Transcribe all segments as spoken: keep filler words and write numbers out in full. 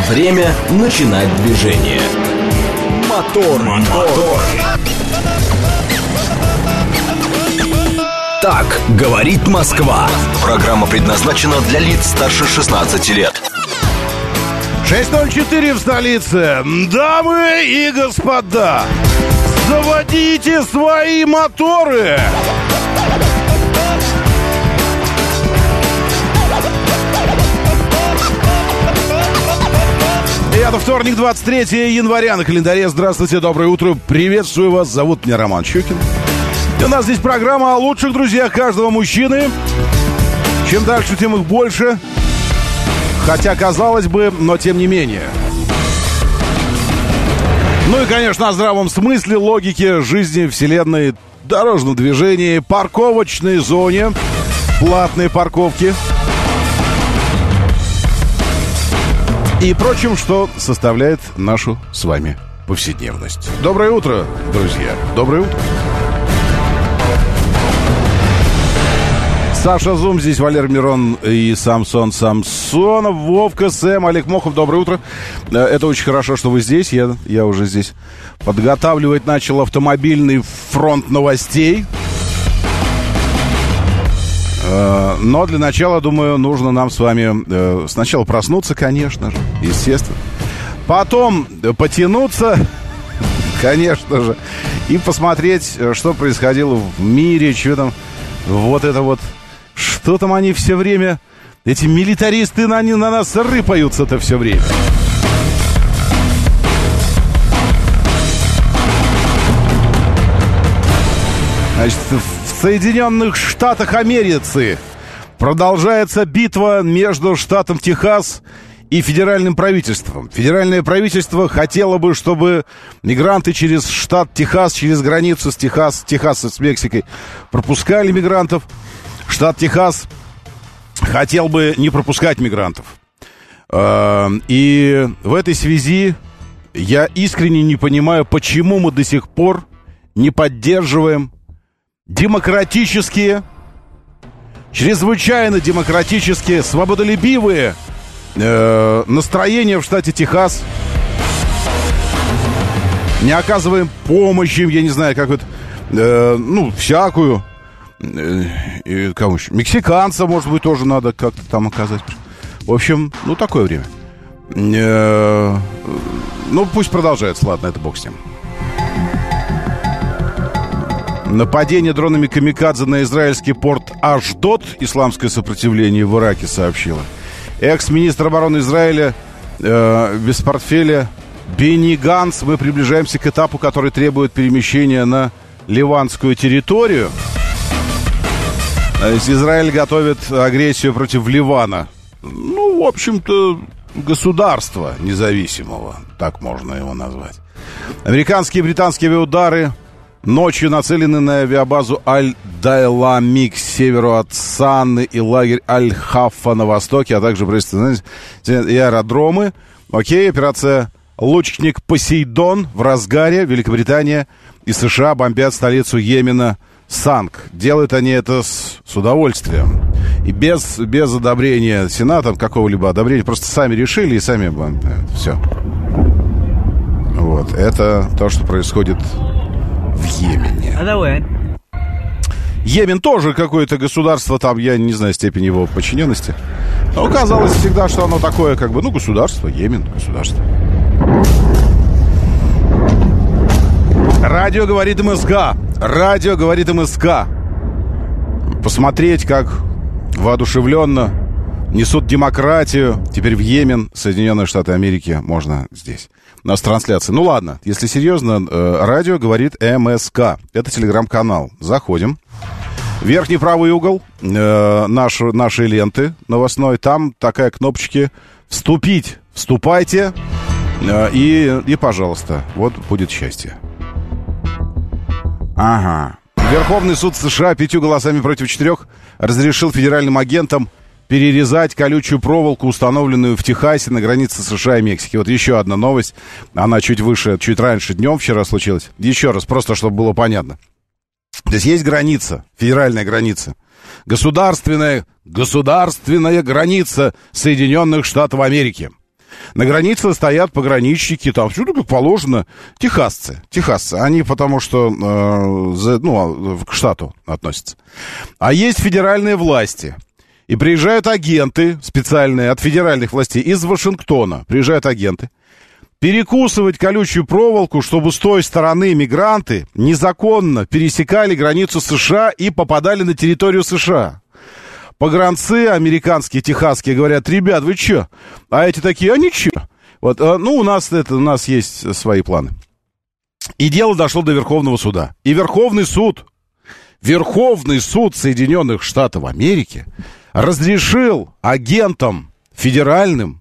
Время начинать движение. Мотор, мотор. Так говорит Москва. Программа предназначена для лиц старше шестнадцати лет. шесть ноль четыре в столице. Дамы и господа, заводите свои моторы. И это вторник, двадцать третьего января на календаре. Здравствуйте, доброе утро. Приветствую вас. Зовут меня Роман Щукин. И у нас здесь программа о лучших друзьях каждого мужчины. Чем дальше, тем их больше. Хотя, казалось бы, но тем не менее. Ну и, конечно, о здравом смысле, логике жизни, вселенной, дорожном движении, парковочной зоне, платной парковки и прочим, что составляет нашу с вами повседневность. Доброе утро, друзья. Доброе утро. Саша Зум, здесь Валерий Мирон и Самсон Самсонов, Вовка, Сэм, Олег Мохов. Доброе утро. Это очень хорошо, что вы здесь. Я, я уже здесь подготавливать начал автомобильный фронт новостей. Но для начала, думаю, нужно нам с вами сначала проснуться, конечно же, естественно. Потом потянуться, конечно же, и посмотреть, что происходило в мире, что там, вот это вот, что там они все время, эти милитаристы, они на нас рыпаются-то все время. Значит, в Соединенных Штатах Америки продолжается битва между штатом Техас и федеральным правительством. Федеральное правительство хотело бы, чтобы мигранты через штат Техас, через границу с Техас, Техаса с Мексикой пропускали мигрантов. Штат Техас хотел бы не пропускать мигрантов. И в этой связи я искренне не понимаю, почему мы до сих пор не поддерживаем демократические, чрезвычайно демократические, свободолюбивые э, настроения в штате Техас. Не оказываем помощь им, я не знаю, как вот, э, ну, всякую. Э, кому еще? Мексиканцам, может быть, тоже надо как-то там оказать. В общем, ну, такое время. Э, ну, пусть продолжается, ладно, это бог с ним. Нападение дронами камикадзе на израильский порт Ашдод. Исламское сопротивление в Ираке сообщило. Экс-министр обороны Израиля э, без портфеля Бенни Ганц. Мы приближаемся к этапу, который требует перемещения на ливанскую территорию. Израиль готовит агрессию против Ливана. Ну, в общем-то, государства независимого. Так можно его назвать. Американские и британские авиаудары ночью нацелены на авиабазу Аль-Дайламик к северу от Санны и лагерь Аль-Хаффа на востоке, а также и аэродромы. Окей, операция «Лучник Посейдон» в разгаре. Великобритания и США бомбят столицу Йемена Санк. Делают они это с, с удовольствием. И без, без одобрения Сенатом, какого-либо одобрения. Просто сами решили и сами бомбят. Все. Вот. Это то, что происходит в Йемене. Йемен тоже какое-то государство, там, я не знаю степень его подчиненности. Но казалось всегда, что оно такое, как бы, ну, государство, Йемен, государство. Радио говорит МСК. Радио говорит МСК. Посмотреть, как воодушевленно несут демократию. Теперь в Йемен, Соединенные Штаты Америки, можно здесь. У нас трансляция. Ну ладно, если серьезно, э, радио говорит МСК. Это телеграм-канал. Заходим. Верхний правый угол э, наш, нашей ленты новостной. Там такая кнопочка «Вступить». Вступайте. Э, и, и, пожалуйста, вот будет счастье. Ага. Верховный суд США пятью голосами против четырех разрешил федеральным агентам перерезать колючую проволоку, установленную в Техасе на границе США и Мексики. Вот еще одна новость. Она чуть выше, чуть раньше днем вчера случилась. Еще раз, просто чтобы было понятно. То есть есть граница, федеральная граница. Государственная, государственная граница Соединенных Штатов Америки. На границе стоят пограничники, там всюду как положено. Техасцы, техасцы, они потому что, э, за, ну, к штату относятся. А есть федеральные власти. И приезжают агенты специальные от федеральных властей из Вашингтона. Приезжают агенты. Перекусывать колючую проволоку, чтобы с той стороны мигранты незаконно пересекали границу США и попадали на территорию США. Погранцы американские, техасские говорят: ребят, вы чё? А эти такие: а ничего. Вот, ну, у нас это, у нас есть свои планы. И дело дошло до Верховного суда. И Верховный суд, Верховный суд Соединенных Штатов Америки разрешил агентам федеральным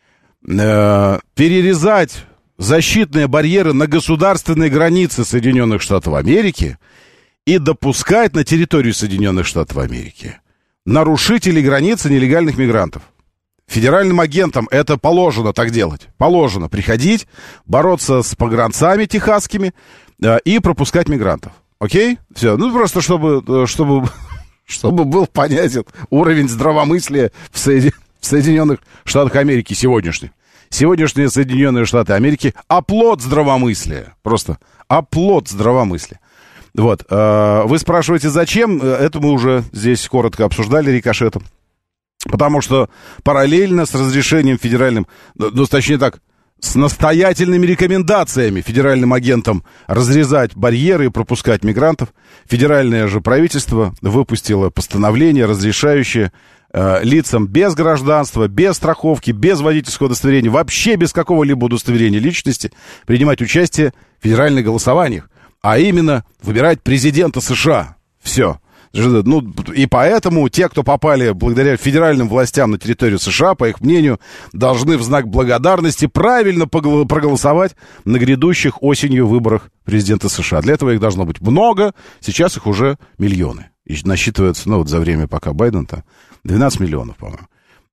э, перерезать защитные барьеры на государственной границе Соединенных Штатов Америки и допускать на территорию Соединенных Штатов Америки нарушителей границы нелегальных мигрантов. Федеральным агентам это положено так делать. Положено приходить, бороться с погранцами техасскими э, и пропускать мигрантов. Окей? Все. Ну, просто чтобы, чтобы, чтобы был понятен уровень здравомыслия в, Соедин... в Соединенных Штатах Америки сегодняшних. Сегодняшние Соединенные Штаты Америки — оплот здравомыслия. Просто оплот здравомыслия. Вот. Вы спрашиваете, зачем? Это мы уже здесь коротко обсуждали рикошетом. Потому что параллельно с разрешением федеральным, ну, точнее так, с настоятельными рекомендациями федеральным агентам разрезать барьеры и пропускать мигрантов, федеральное же правительство выпустило постановление, разрешающее э, лицам без гражданства, без страховки, без водительского удостоверения, вообще без какого-либо удостоверения личности принимать участие в федеральных голосованиях, а именно выбирать президента США. Все. Ну, и поэтому те, кто попали благодаря федеральным властям на территорию США, по их мнению, должны в знак благодарности правильно проголосовать на грядущих осенью выборах президента США. Для этого их должно быть много, сейчас их уже миллионы. И насчитывается, ну, вот за время пока Байден-то, двенадцать миллионов, по-моему.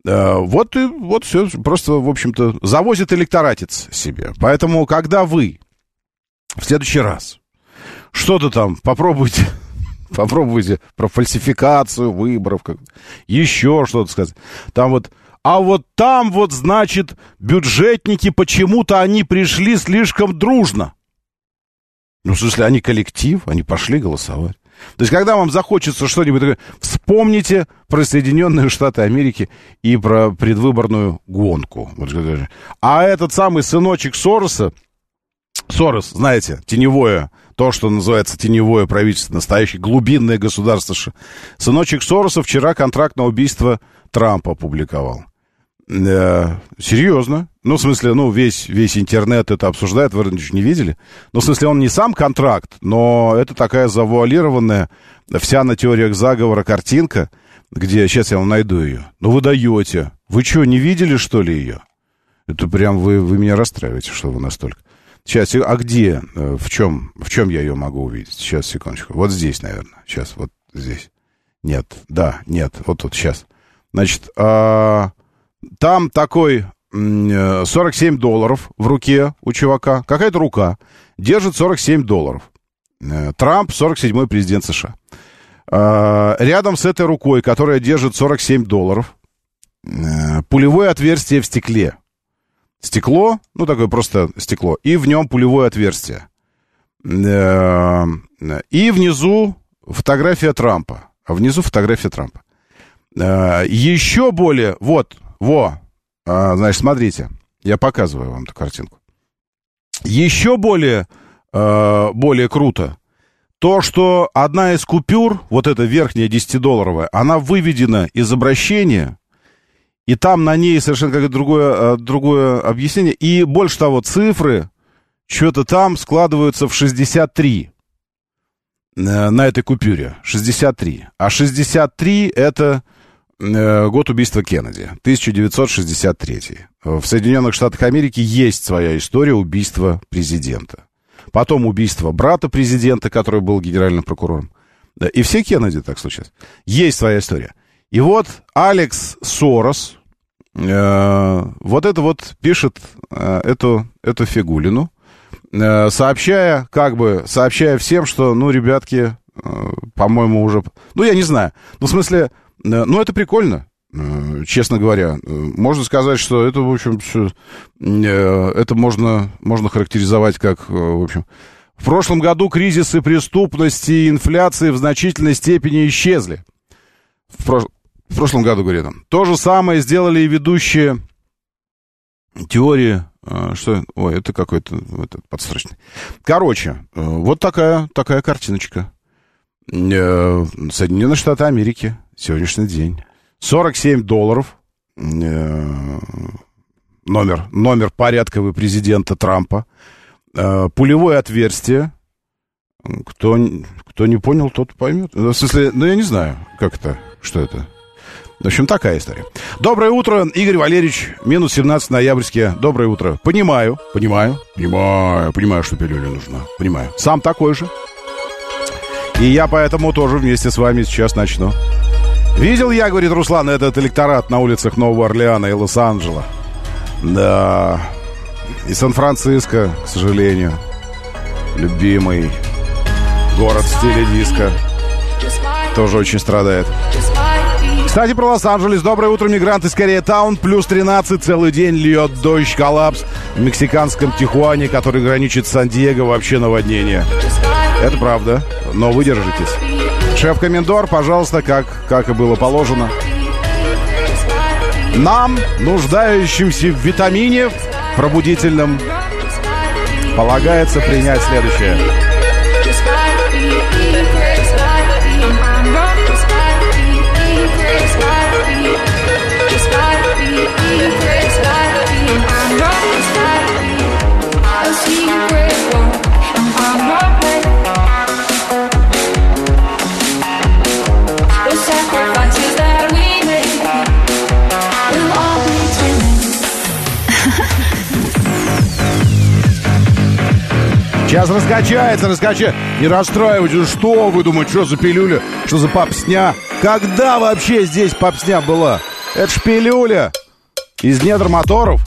Вот и вот все, просто, в общем-то, завозит электоратец себе. Поэтому, когда вы в следующий раз что-то там попробуйте... Попробуйте про фальсификацию выборов, как... еще что-то сказать. Там вот, а вот там вот, значит, бюджетники, почему-то они пришли слишком дружно. Ну, в смысле, они коллектив, они пошли голосовать. То есть, когда вам захочется что-нибудь такое, вспомните про Соединенные Штаты Америки и про предвыборную гонку. А этот самый сыночек Сороса, Сорос, знаете, теневое, то, что называется теневое правительство, настоящее глубинное государство. Сыночек Сороса вчера контракт на убийство Трампа опубликовал. Э, серьезно. Ну, в смысле, ну, весь, весь интернет это обсуждает, вы ничего не видели. Ну, в смысле, он не сам контракт, но это такая завуалированная, вся на теориях заговора картинка, где, сейчас я вам найду ее. Ну, вы даете. Вы что, не видели, что ли, ее? Это прям вы, вы меня расстраиваете, что вы настолько... Сейчас, а где, в чем, в чем я ее могу увидеть? Сейчас, секундочку. Вот здесь, наверное. Сейчас, вот здесь. Нет, да, нет, вот тут, сейчас. Значит, а, там такой сорок семь долларов в руке у чувака. Какая-то рука держит сорок семь долларов. Трамп, сорок седьмой президент США. А, рядом с этой рукой, которая держит сорок семь долларов, пулевое отверстие в стекле. Стекло, ну, такое просто стекло, и в нем пулевое отверстие. И внизу фотография Трампа. А внизу фотография Трампа. Еще более, вот, во, значит, смотрите, я показываю вам эту картинку. Еще более, более круто то, что одна из купюр, вот эта верхняя десятидолларовая, она выведена из обращения. И там на ней совершенно какое-то другое, другое объяснение. И больше того, цифры что-то там складываются в шестьдесят три на этой купюре. шестьдесят три. А шестьдесят три это год убийства Кеннеди. тысяча девятьсот шестьдесят третий. В Соединенных Штатах Америки есть своя история убийства президента. Потом убийство брата президента, который был генеральным прокурором. И все Кеннеди так случилось. Есть своя история. И вот Алекс Сорос, э, вот это вот пишет э, эту, эту фигулину, э, сообщая, как бы, сообщая всем, что, ну, ребятки, э, по-моему, уже, ну, я не знаю, ну, в смысле, э, ну, это прикольно, Честно говоря, можно сказать, что это, в общем, это можно, можно характеризовать как, в общем, в прошлом году кризисы преступности и инфляции в значительной степени исчезли. В, прош... в прошлом году, говорю, там. То же самое сделали и ведущие теории. Что? Ой, это какой-то это, подстрочный. Короче, вот такая, такая картиночка. Соединенные Штаты Америки. Сегодняшний день. сорок семь долларов. Номер, номер порядковый президента Трампа. Пулевое отверстие. Кто, кто не понял, тот поймет. В смысле, ну я не знаю, как это, что это. В общем, такая история. Доброе утро, Игорь Валерьевич, минус семнадцать ноябрьские. Доброе утро. Понимаю, понимаю, понимаю, понимаю, что пилюля нужна. Понимаю. Сам такой же. И я поэтому тоже вместе с вами сейчас начну. Видел я, говорит Руслан, этот электорат на улицах Нового Орлеана и Лос-Анджелеса. Да. И Сан-Франциско, к сожалению. Любимый город в стиле диско. Тоже очень страдает. Кстати, про Лос-Анджелес. Доброе утро, мигранты из Кореятаун. Плюс тринадцать, целый день льет дождь, коллапс. В мексиканском Тихуане, который граничит с Сан-Диего, вообще наводнение. Это правда, но вы держитесь. Шеф-комендор, пожалуйста, как, как и было положено. Нам, нуждающимся в витамине пробудительном, полагается принять следующее. Сейчас раскачается, раскачается. Не расстраивайтесь, что вы думаете, что за пилюля, что за попсня? Когда вообще здесь попсня была? Это ж пилюля из недр моторов.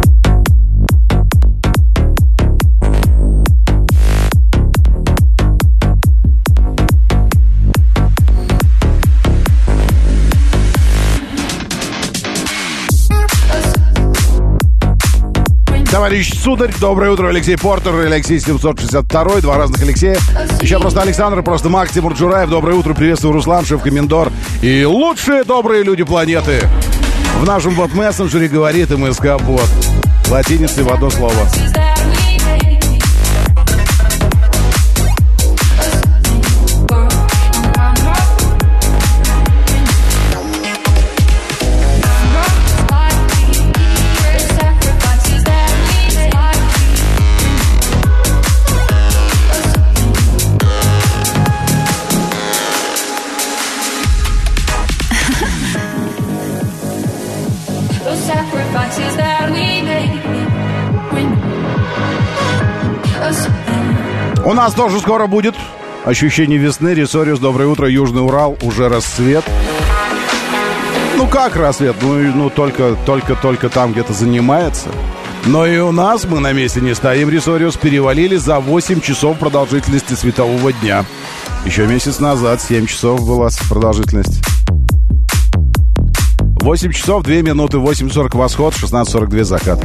Товарищ Сударь, доброе утро, Алексей Портер, Алексей семьсот шестьдесят два, два разных Алексея. Еще просто Александр, просто Макс, Тимур Джураев. Доброе утро, приветствую, Руслан, шеф-комендор и лучшие добрые люди планеты. В нашем бот-мессенджере говорит МСК-бот. Латиницей в одно слово. У нас тоже скоро будет ощущение весны. Ресориус, доброе утро, Южный Урал, уже рассвет. Ну как рассвет? Ну, ну только, только, только там где-то занимается. Но и у нас мы на месте не стоим, Ресориус, перевалили за восемь часов продолжительности светового дня. Еще месяц назад семь часов была продолжительность. восемь часов две минуты, восемь сорок восход, шестнадцать сорок два закат.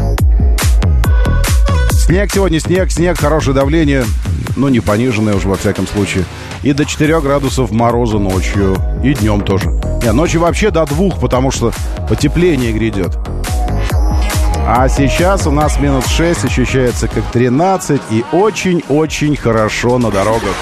Снег сегодня, снег, снег, хорошее давление, ну не пониженное уже во всяком случае. И до четырёх градусов мороза ночью, и днем тоже. Не, ночью вообще до двух, потому что потепление грядет. А сейчас у нас минус шесть, ощущается как тринадцать, и очень-очень хорошо на дорогах.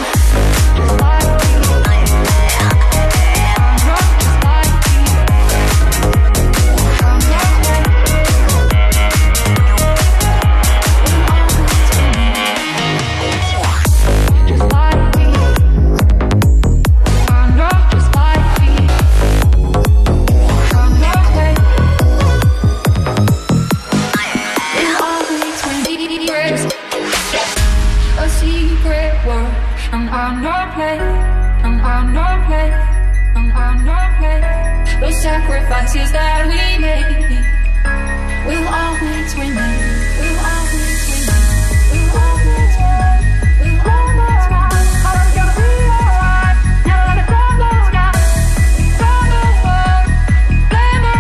Sacrifices that we made will always remain. Will always remain. Will always remain. Will always remain. I'm gonna be alright. Never let it go down. From the world, blame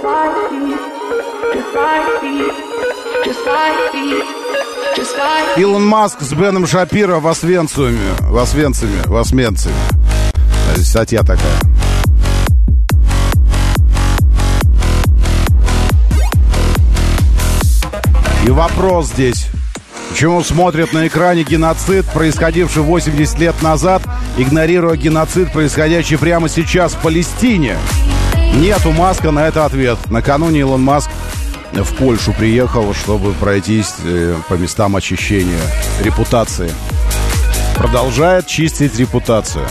like me, just like me, just like me, just like me. Илон Маск с Беном Шапиро в Освенциуме. В Освенциме, в Освенциме. Статья такая. И вопрос здесь. Почему смотрят на экране геноцид, происходивший восемьдесят лет назад, игнорируя геноцид, происходящий прямо сейчас в Палестине? Нет у Маска на это ответ. Накануне Илон Маск в Польшу приехал, чтобы пройтись по местам очищения репутации. Продолжает чистить репутацию.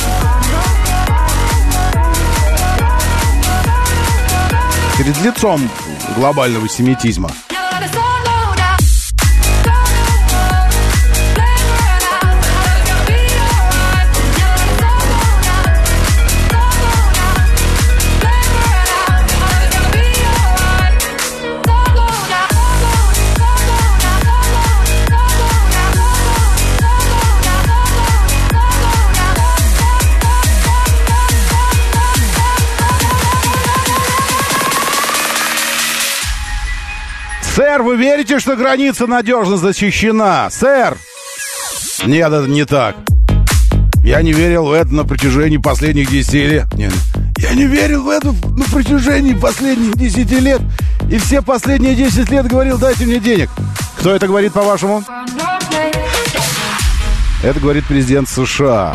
Перед лицом глобального семитизма. Сэр, вы верите, что граница надежно защищена? Сэр! Нет, это не так. Я не верил в это на протяжении последних десяти лет. Нет, я не верил в это на протяжении последних десяти лет. И все последние десять лет говорил, дайте мне денег. Кто это говорит, по-вашему? Это говорит президент США.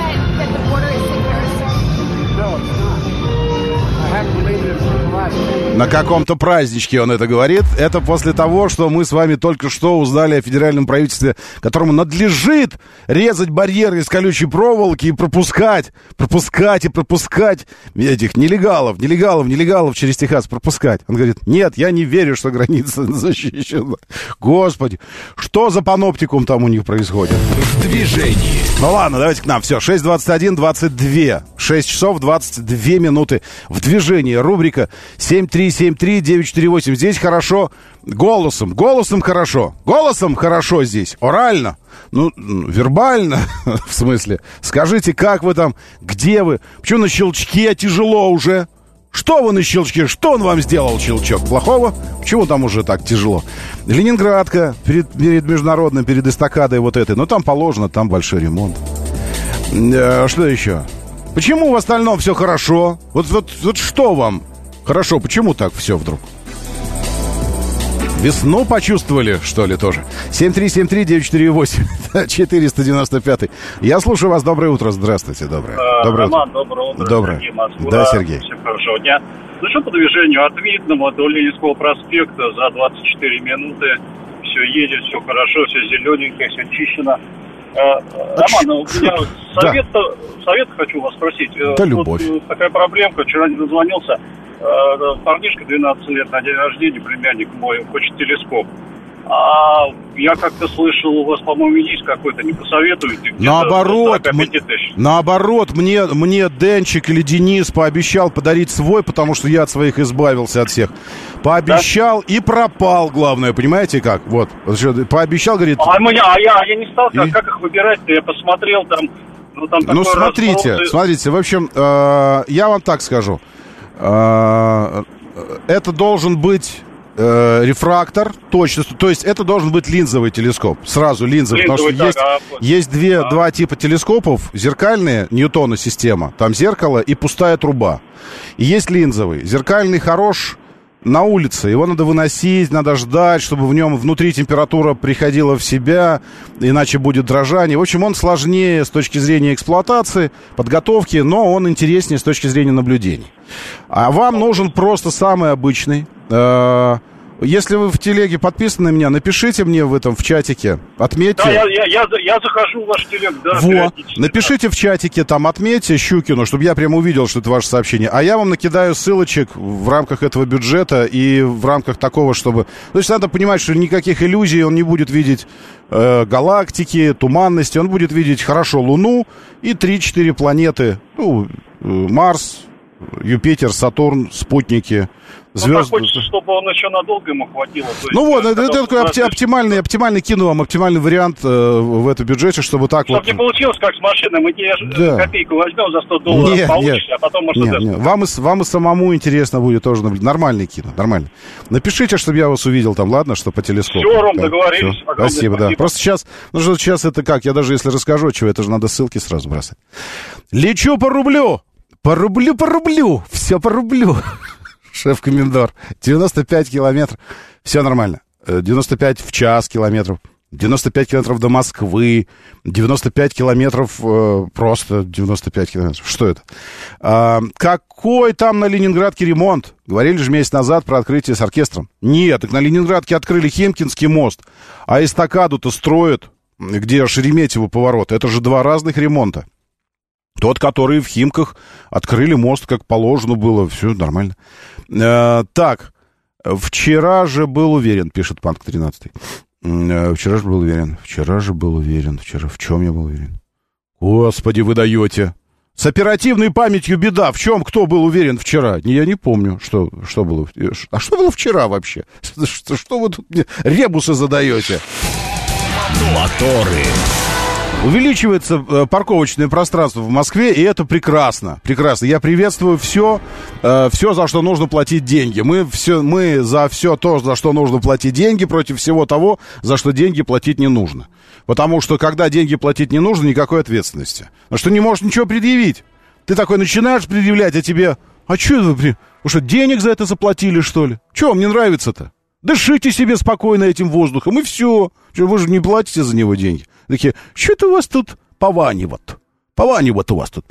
На каком-то праздничке он это говорит. Это после того, что мы с вами только что узнали о федеральном правительстве, которому надлежит резать барьеры из колючей проволоки и пропускать, пропускать и пропускать этих нелегалов, нелегалов, нелегалов через Техас, пропускать. Он говорит, нет, я не верю, что граница защищена. Господи, что за паноптикум там у них происходит? В движении. Ну ладно, давайте к нам. Все, шесть двадцать один двадцать два. шесть часов двадцать две минуты в движении. Рубрика семь три семь три девять четыре восемь. Здесь хорошо голосом. Голосом хорошо. Голосом хорошо здесь. Орально. Ну, вербально, в смысле. Скажите, как вы там, где вы? Почему на щелчке тяжело уже? Что вы на щелчке? Что он вам сделал, щелчок? Плохого? Почему там уже так тяжело? Ленинградка перед, перед международным, перед эстакадой вот этой. Ну, там положено, там большой ремонт. Э, что еще? Почему в остальном все хорошо? Вот, вот, вот что вам хорошо? Почему так все вдруг? Весну почувствовали, что ли, тоже? семь три семь три девять четыре восемь четыреста девяносто пять. Я слушаю вас. Доброе утро. Здравствуйте. Доброе. А, Доброе Роман, утро. доброе утро. Доброе. Сергей, Москва. Да, Сергей. Всем хорошего дня. Ну что по движению? От Видного до Ленинского проспекта за двадцать четыре минуты. Все едет, все хорошо, все зелененькое, все чищено. А, Роман, у меня совет, да. совет хочу вас спросить. Да, любовь. Вот такая проблемка. Вчера не дозвонился. Парнишка двенадцать лет на день рождения, племянник мой, хочет телескоп. А я как-то слышал, у вас, по-моему, есть какой-то, не посоветуете? Наоборот, м- наоборот, мне, мне Денчик или Денис пообещал подарить свой, потому что я от своих избавился от всех. Пообещал, да? И пропал, главное, понимаете как? Вот, пообещал, говорит... А, мы, а я, я не стал, как, и... как их выбирать-то, я посмотрел там... Ну, там ну смотрите, разброс... смотрите, в общем, э, я вам так скажу. Э, это должен быть... рефрактор, точно, то есть это должен быть линзовый телескоп, сразу линзовый, линзовый потому что так, есть, а, есть две, а. два типа телескопов, зеркальные, Ньютона система, там зеркало и пустая труба, и есть линзовый, зеркальный хорош на улице, его надо выносить, надо ждать, чтобы в нем внутри температура приходила в себя, иначе будет дрожание, в общем, он сложнее с точки зрения эксплуатации, подготовки, но он интереснее с точки зрения наблюдений, а вам нужен просто самый обычный. Если вы в телеге подписаны на меня, напишите мне в этом, в чатике, отметьте. Да, я, я, я, я захожу в ваш телег, да. Во, напишите в чатике, там, отметьте Щукину, чтобы я прямо увидел, что это ваше сообщение. А я вам накидаю ссылочек в рамках этого бюджета и в рамках такого, чтобы... То есть надо понимать, что никаких иллюзий он не будет видеть э, галактики, туманности. Он будет видеть хорошо Луну и три-четыре планеты. Ну, Марс... Юпитер, Сатурн, спутники, Ну, звезды. так хочется, чтобы он еще надолго ему хватило. То есть, Ну вот, это, когда это такой опти- оптимальный, оптимальный кину вам, оптимальный вариант э, в этом бюджете, чтобы так Чтобы вот... не получилось, как с машиной, мы тебе Да. копейку возьмем за сто долларов, Нет, получишь, нет. а потом Нет, Мерседес. нет. Вам, и, вам и самому интересно будет тоже наблюдать. Нормальный кино, нормально. Напишите, чтобы я вас увидел там, ладно, что по телескопу. Всё, Ром, Да, договорились. всё. Огромное Спасибо, да. спасибо. Просто сейчас, ну что сейчас это как, я даже если расскажу, чего, это же надо ссылки сразу бросать. Лечу по рублю, по рублю, по рублю, все по рублю. Шеф-комендор. девяносто пять километров. Все нормально. Э, девяносто пять в час километров. девяносто пять километров до Москвы. девяносто пять километров, э, просто девяносто пять километров. Что это? А, какой там на Ленинградке ремонт? Говорили же месяц назад про открытие с оркестром. Нет, так на Ленинградке открыли Химкинский мост. А эстакаду-то строят, где Шереметьево поворот. Это же два разных ремонта. Тот, который в Химках открыли мост, как положено было. Все нормально. Э, так, вчера же был уверен, пишет Панк тринадцатый. Э, вчера же был уверен. Вчера же был уверен. Вчера в чем я был уверен? Господи, вы даете. С оперативной памятью беда. В чем кто был уверен вчера? Я не помню, что, что было. А что было вчера вообще? Что, что вы тут мне ребусы задаете? Моторы. Увеличивается э, парковочное пространство в Москве, и это прекрасно. Прекрасно. Я приветствую все, э, все, за что нужно платить деньги. Мы, все, мы за все то, за что нужно платить деньги, против всего того, за что деньги платить не нужно. Потому что, когда деньги платить не нужно, никакой ответственности. Потому что не можешь ничего предъявить. Ты такой начинаешь предъявлять, а тебе... А что вы... Вы что, денег за это заплатили, что ли? Чего вам не нравится-то? Дышите себе спокойно этим воздухом, и все. Вы же не платите за него деньги. Такие, что-то у вас тут пованивает. Пованивает у вас тут.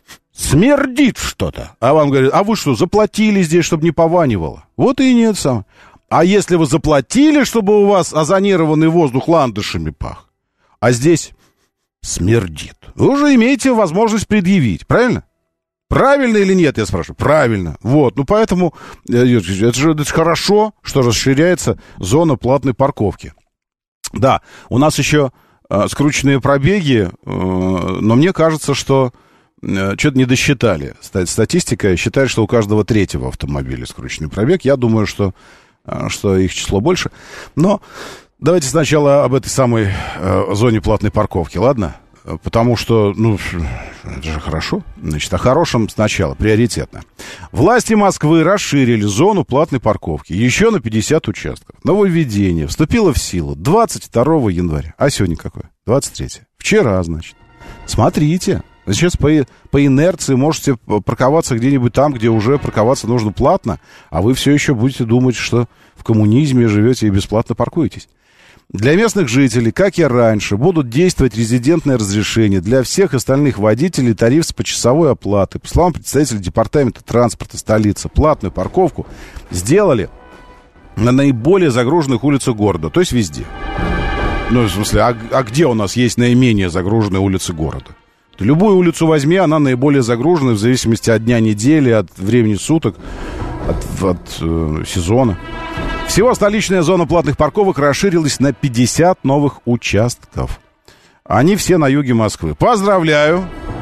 Смердит что-то. А вам говорят, а вы что, заплатили здесь, чтобы не пованивало? Вот и нет сам. А если вы заплатили, чтобы у вас озонированный воздух ландышами пах, а здесь смердит, вы уже имеете возможность предъявить, правильно? Правильно или нет, я спрашиваю? Правильно. Вот, ну поэтому это же, это же хорошо, что расширяется зона платной парковки. Да, у нас еще э, скрученные пробеги, э, но мне кажется, что э, что-то не досчитали. Статистика считает, что у каждого третьего автомобиля скрученный пробег. Я думаю, что, э, что их число больше. Но давайте сначала об этой самой э, зоне платной парковки, ладно? Потому что, ну, это же хорошо. Значит, о хорошем сначала, приоритетно. Власти Москвы расширили зону платной парковки еще на пятьдесят участков. Нововведение вступило в силу двадцать второго января. А сегодня какое? двадцать третье. Вчера, значит. Смотрите. Сейчас по, по инерции можете парковаться где-нибудь там, где уже парковаться нужно платно, а вы все еще будете думать, что в коммунизме живете и бесплатно паркуетесь. Для местных жителей, как и раньше, будут действовать резидентные разрешения. Для всех остальных водителей тариф с почасовой оплаты. По словам представителя департамента транспорта столицы, платную парковку сделали на наиболее загруженных улицах города, то есть везде. Ну, в смысле, а, а где у нас есть наименее загруженные улицы города? Любую улицу возьми, она наиболее загружена в зависимости от дня недели, от времени суток, от, от э, сезона. Всего столичная зона платных парковок расширилась на пятьдесят новых участков. Они все на юге Москвы. Поздравляю!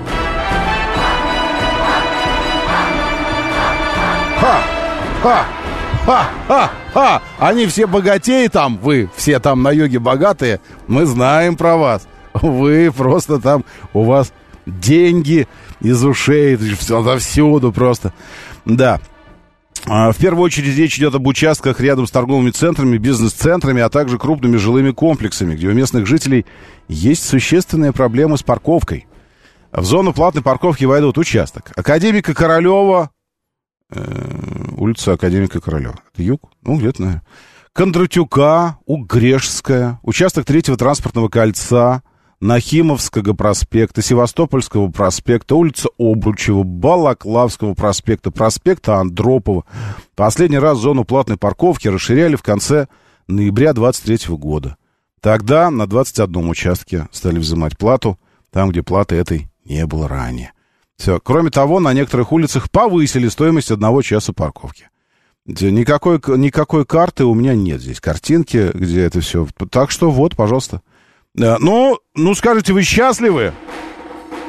Ха! Ха! Ха! Ха! Ха! Они все богатеи там, вы все там на юге богатые. Мы знаем про вас. Вы просто там, у вас деньги из ушей, отовсюду просто. Да. В первую очередь речь идет об участках рядом с торговыми центрами, бизнес-центрами, а также крупными жилыми комплексами, где у местных жителей есть существенные проблемы с парковкой. В зону платной парковки войдут участок Академика Королева, э, улица Академика Королева, это юг? Ну, где-то, наверное. Кондратюка, Угрешская, участок третьего транспортного кольца, Нахимовского проспекта, Севастопольского проспекта, улица Обручева, Балаклавского проспекта, проспекта Андропова. Последний раз зону платной парковки расширяли в конце ноября двадцать третьего года. Тогда на двадцать одном участке стали взимать плату, там, где платы этой не было ранее. Все. Кроме того, на некоторых улицах повысили стоимость одного часа парковки. Никакой, никакой карты у меня нет здесь, картинки, где это все. Так что вот, пожалуйста. Ну, ну, скажите, вы счастливы?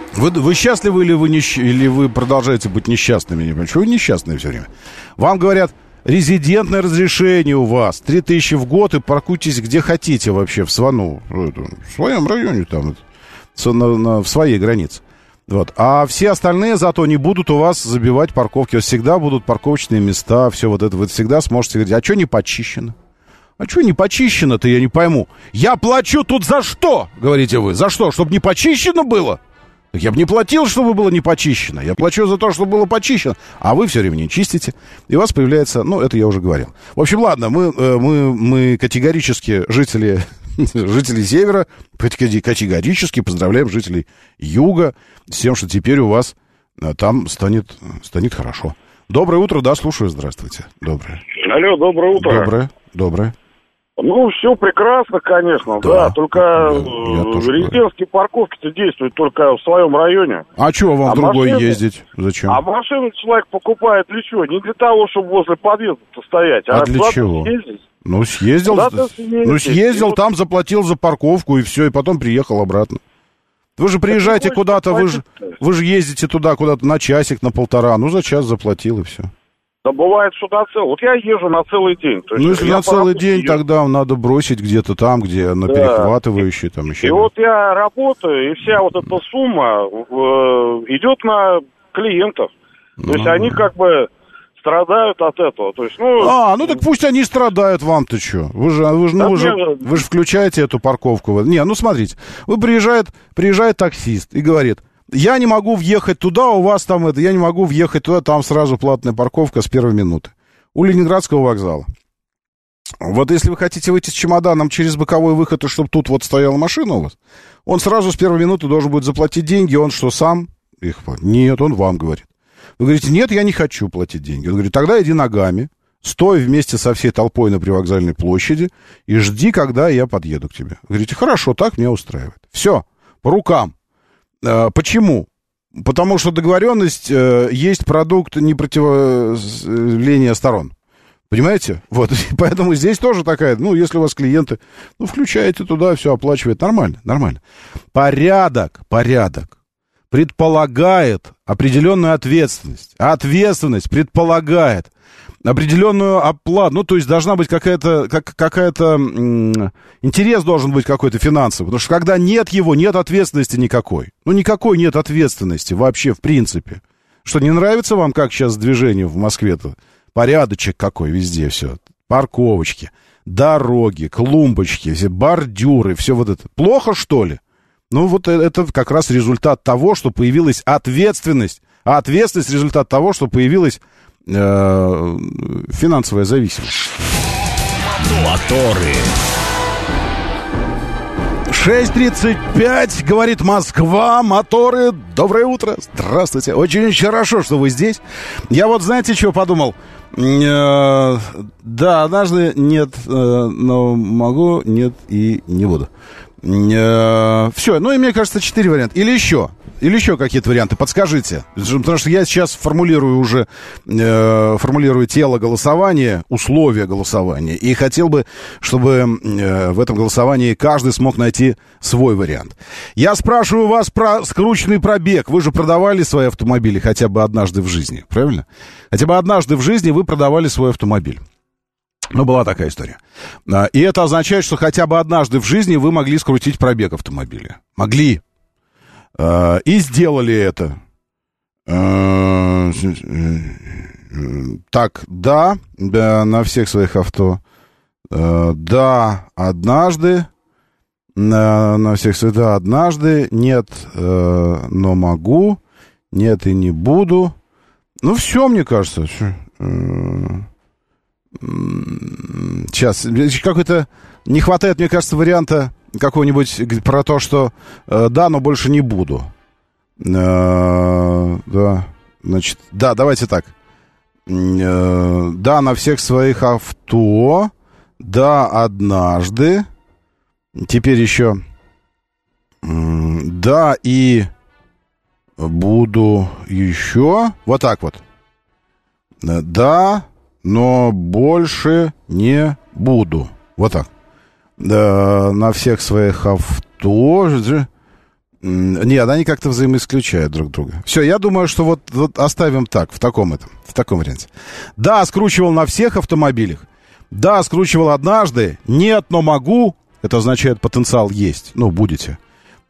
Вы, вы счастливы или вы, несч... или вы продолжаете быть несчастными? Не понимаю, что вы несчастные все время? Вам говорят, резидентное разрешение у вас, три тысячи в год, и паркуйтесь где хотите вообще, в, Свану, в своем районе, там, на, на, в своей границе. Вот. А все остальные зато не будут у вас забивать парковки. У вас всегда будут парковочные места, все вот это. Вы всегда сможете говорить, а что не почищено? А что не почищено-то, я не пойму. Я плачу тут за что, говорите вы? За что? Чтобы не почищено было? Я бы не платил, чтобы было не почищено. Я плачу за то, чтобы было почищено. А вы все время не чистите. И у вас появляется... Ну, это я уже говорил. В общем, ладно, мы, мы, мы категорически жители... Жители Севера категорически поздравляем жителей Юга с тем, что теперь у вас там станет, станет хорошо. Доброе утро, да, слушаю, здравствуйте. Доброе. Алло, доброе утро. Доброе, доброе. Ну, все прекрасно, конечно, да, да только да, резидентские парковки-то действуют только в своем районе. А что вам а в другой машины, ездить? Зачем? А машину человек покупает для чего? Не для того, чтобы возле подъезда стоять, а, а для чего? Съездить. Ну, съездил, ну, съездил, там заплатил за парковку, и все, и потом приехал обратно. Вы же приезжаете куда-то, вы же, вы же ездите туда куда-то на часик, на полтора, ну, за час заплатил, и все. Да бывает, что на целый. Вот я езжу на целый день. То есть ну, если на целый день, езжу. Тогда надо бросить где-то там, где на да. перехватывающей, там еще. И вот я работаю, и вся вот эта сумма э, идет на клиентов. То ну, есть они как бы... страдают от этого. То есть, ну... А, ну так пусть они страдают, вам-то что? Вы же, вы же, ну, вы же, вы же включаете эту парковку. Не, ну смотрите, вы приезжает, приезжает таксист и говорит, я не могу въехать туда, у вас там это, я не могу въехать туда, там сразу платная парковка с первой минуты. У Ленинградского вокзала. Вот если вы хотите выйти с чемоданом через боковой выход, и чтобы тут вот стояла машина у вас, он сразу с первой минуты должен будет заплатить деньги, он что, сам их? Нет, он вам говорит. Вы говорите, нет, я не хочу платить деньги. Он говорит, тогда иди ногами, стой вместе со всей толпой на привокзальной площади и жди, когда я подъеду к тебе. Вы говорите, хорошо, так меня устраивает. Все, по рукам. А, почему? Потому что договоренность э, есть продукт непротивления сторон. Понимаете? Вот, и поэтому здесь тоже такая, ну, если у вас клиенты, ну, включаете туда, все оплачивает. Нормально, нормально. Порядок, порядок предполагает определенную ответственность. А ответственность предполагает определенную оплату. Ну, то есть должна быть какая-то, как, какая-то м- интерес должен быть какой-то финансовый. Потому что когда нет его, нет ответственности никакой. Ну, никакой нет ответственности вообще, в принципе. Что, не нравится вам, как сейчас движение в Москве-то? Порядочек какой везде все. Парковочки, дороги, клумбочки, все бордюры, все вот это. Плохо, что ли? Ну, вот это как раз результат того, что появилась ответственность. А ответственность — результат того, что появилась э, финансовая зависимость. Моторы. шесть тридцать пять, говорит Москва, моторы. Доброе утро. Здравствуйте. Очень хорошо, что вы здесь. Я вот, знаете, что подумал? Э, да, однажды нет, э, но могу, нет и не буду. Э, все, ну и мне кажется, четыре варианта. Или еще, или еще какие-то варианты, подскажите. Потому что я сейчас формулирую уже, э, формулирую тело голосования, условия голосования. И хотел бы, чтобы э, в этом голосовании каждый смог найти свой вариант. Я спрашиваю вас про скрученный пробег. Вы же продавали свои автомобили хотя бы однажды в жизни, правильно? Хотя бы однажды в жизни вы продавали свой автомобиль. Ну, была такая история. И это означает, что хотя бы однажды в жизни вы могли скрутить пробег автомобиля. Могли. И сделали это. Так, да, да, на всех своих авто. Да, однажды. На, на всех своих, да, однажды. Нет, но могу. Нет и не буду. Ну, все, мне кажется. Сейчас, какой-то не хватает, мне кажется, варианта какого-нибудь про то, что э, да, но больше не буду. Э, да, значит, да, давайте так. Э, да, на всех своих авто. Да, однажды. Теперь еще. Э, да, и буду еще. Вот так вот. Э, да. Но больше не буду. Вот так. Да, на всех своих авто. Нет, они как-то взаимоисключают друг друга. Все, я думаю, что вот, вот оставим так, в таком этом, в таком варианте. Да, скручивал на всех автомобилях. Да, скручивал однажды. Нет, но могу. Это означает, потенциал есть. Ну, будете.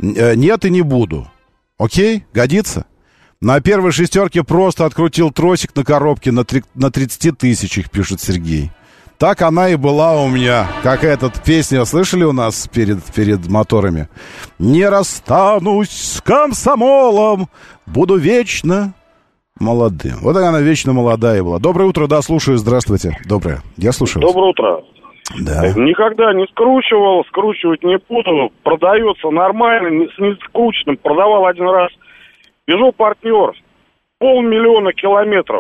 Нет и не буду. Окей? Годится? На первой шестерке просто открутил тросик на коробке на, три, на тридцати тысячах, пишет Сергей. Так она и была у меня. Как этот песня, слышали у нас перед, перед моторами? Не расстанусь с комсомолом, буду вечно молодым. Вот она вечно молодая была. Доброе утро, да, слушаю, здравствуйте. Доброе, я слушаю вас. Доброе утро. Да. Никогда не скручивал, скручивать не буду. Продается нормально, с нескрученным. Продавал один раз. Пежо партнер, полмиллиона километров.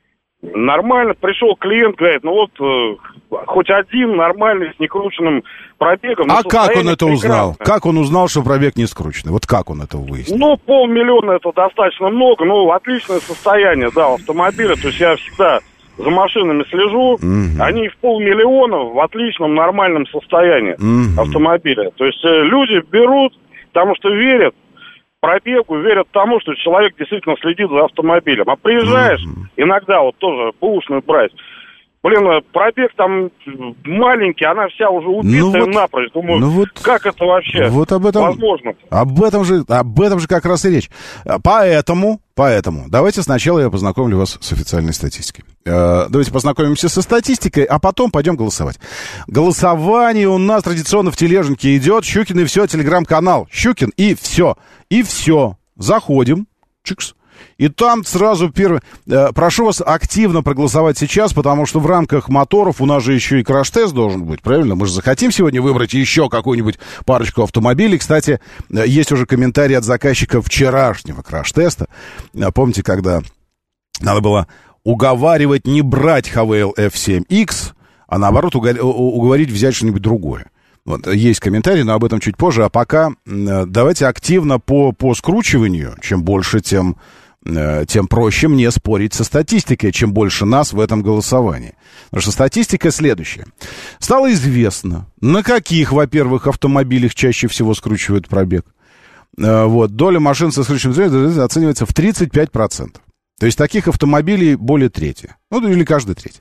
Нормально, пришел клиент, говорит, ну вот, э, хоть один нормальный, с некрученным пробегом. А как он это узнал? Как он узнал, что пробег не скрученный? Вот как он это выяснил? Ну, полмиллиона это достаточно много, ну, отличное состояние, да, автомобиля. То есть я всегда за машинами слежу, угу. Они в полмиллиона в отличном, нормальном состоянии угу. автомобиля. То есть э, люди берут, потому что верят пробегу, верят тому, что человек действительно следит за автомобилем. А приезжаешь, mm-hmm. иногда вот тоже бэушную брать, блин, пробег там маленький, она вся уже убитая ну вот, напрочь. Думаю, ну вот, как это вообще вот об этом, возможно? Об этом же, об этом же как раз и речь. Поэтому, поэтому, давайте сначала я познакомлю вас с официальной статистикой. Давайте познакомимся со статистикой, а потом пойдем голосовать. Голосование у нас традиционно в тележеньке идет. Щукин и все, телеграм-канал. Щукин и все. И все. Заходим. Чикс. И там сразу первый... Э, прошу вас активно проголосовать сейчас, потому что в рамках моторов у нас же еще и краш-тест должен быть, правильно? Мы же захотим сегодня выбрать еще какую-нибудь парочку автомобилей. Кстати, э, есть уже комментарий от заказчика вчерашнего краш-теста. Э, помните, когда надо было уговаривать не брать эйч ви эл эф семь икс, а наоборот уго- уговорить взять что-нибудь другое. Вот, есть комментарий, но об этом чуть позже. А пока э, давайте активно по, по скручиванию. Чем больше, тем, э, тем проще мне спорить со статистикой, чем больше нас в этом голосовании. Потому что статистика следующая. Стало известно, на каких, во-первых, автомобилях чаще всего скручивают пробег. Э, вот, доля машин со скручиванием оценивается в тридцать пять процентов. То есть таких автомобилей более трети. Ну, или каждый третий.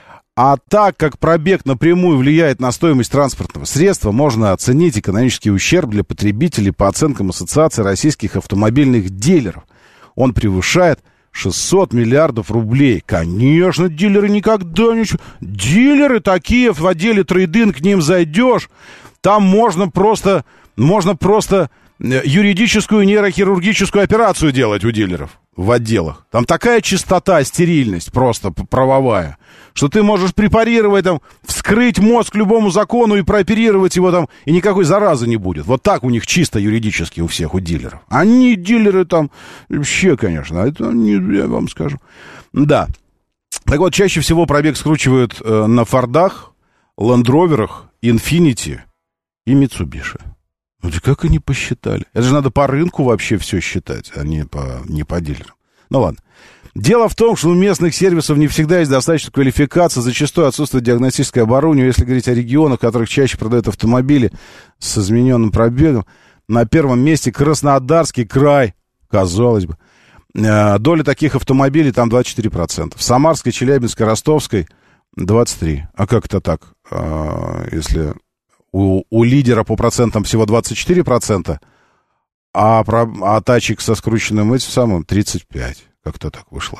А так как пробег напрямую влияет на стоимость транспортного средства, можно оценить экономический ущерб для потребителей по оценкам Ассоциации российских автомобильных дилеров. Он превышает шестьсот миллиардов рублей. Конечно, дилеры никогда ничего... Дилеры такие, в отделе трейдинг к ним зайдешь, там можно просто, можно просто юридическую нейрохирургическую операцию делать у дилеров в отделах. Там такая чистота, стерильность просто правовая, что ты можешь препарировать, там, вскрыть мозг любому закону и прооперировать его там, и никакой заразы не будет. Вот так у них чисто юридически у всех, у дилеров. Они, дилеры, там, вообще, конечно, это не, я вам скажу. Да. Так вот, чаще всего пробег скручивают э, на Фордах, Лендроверах, Инфинити и Митсубиши. Ну, как они посчитали? Это же надо по рынку вообще все считать, а не по, не по дилерам. Ну, ладно. Дело в том, что у местных сервисов не всегда есть достаточно квалификации, зачастую отсутствует диагностическое оборудование. Если говорить о регионах, в которых чаще продают автомобили с измененным пробегом, на первом месте Краснодарский край, казалось бы. Доля таких автомобилей там двадцать четыре процента. В Самарской, Челябинской, Ростовской двадцать три процента. А как это так? Если у, у лидера по процентам всего двадцать четыре процента, а, а тачек со скрученным этим самым тридцать пять процентов. Как-то так вышло.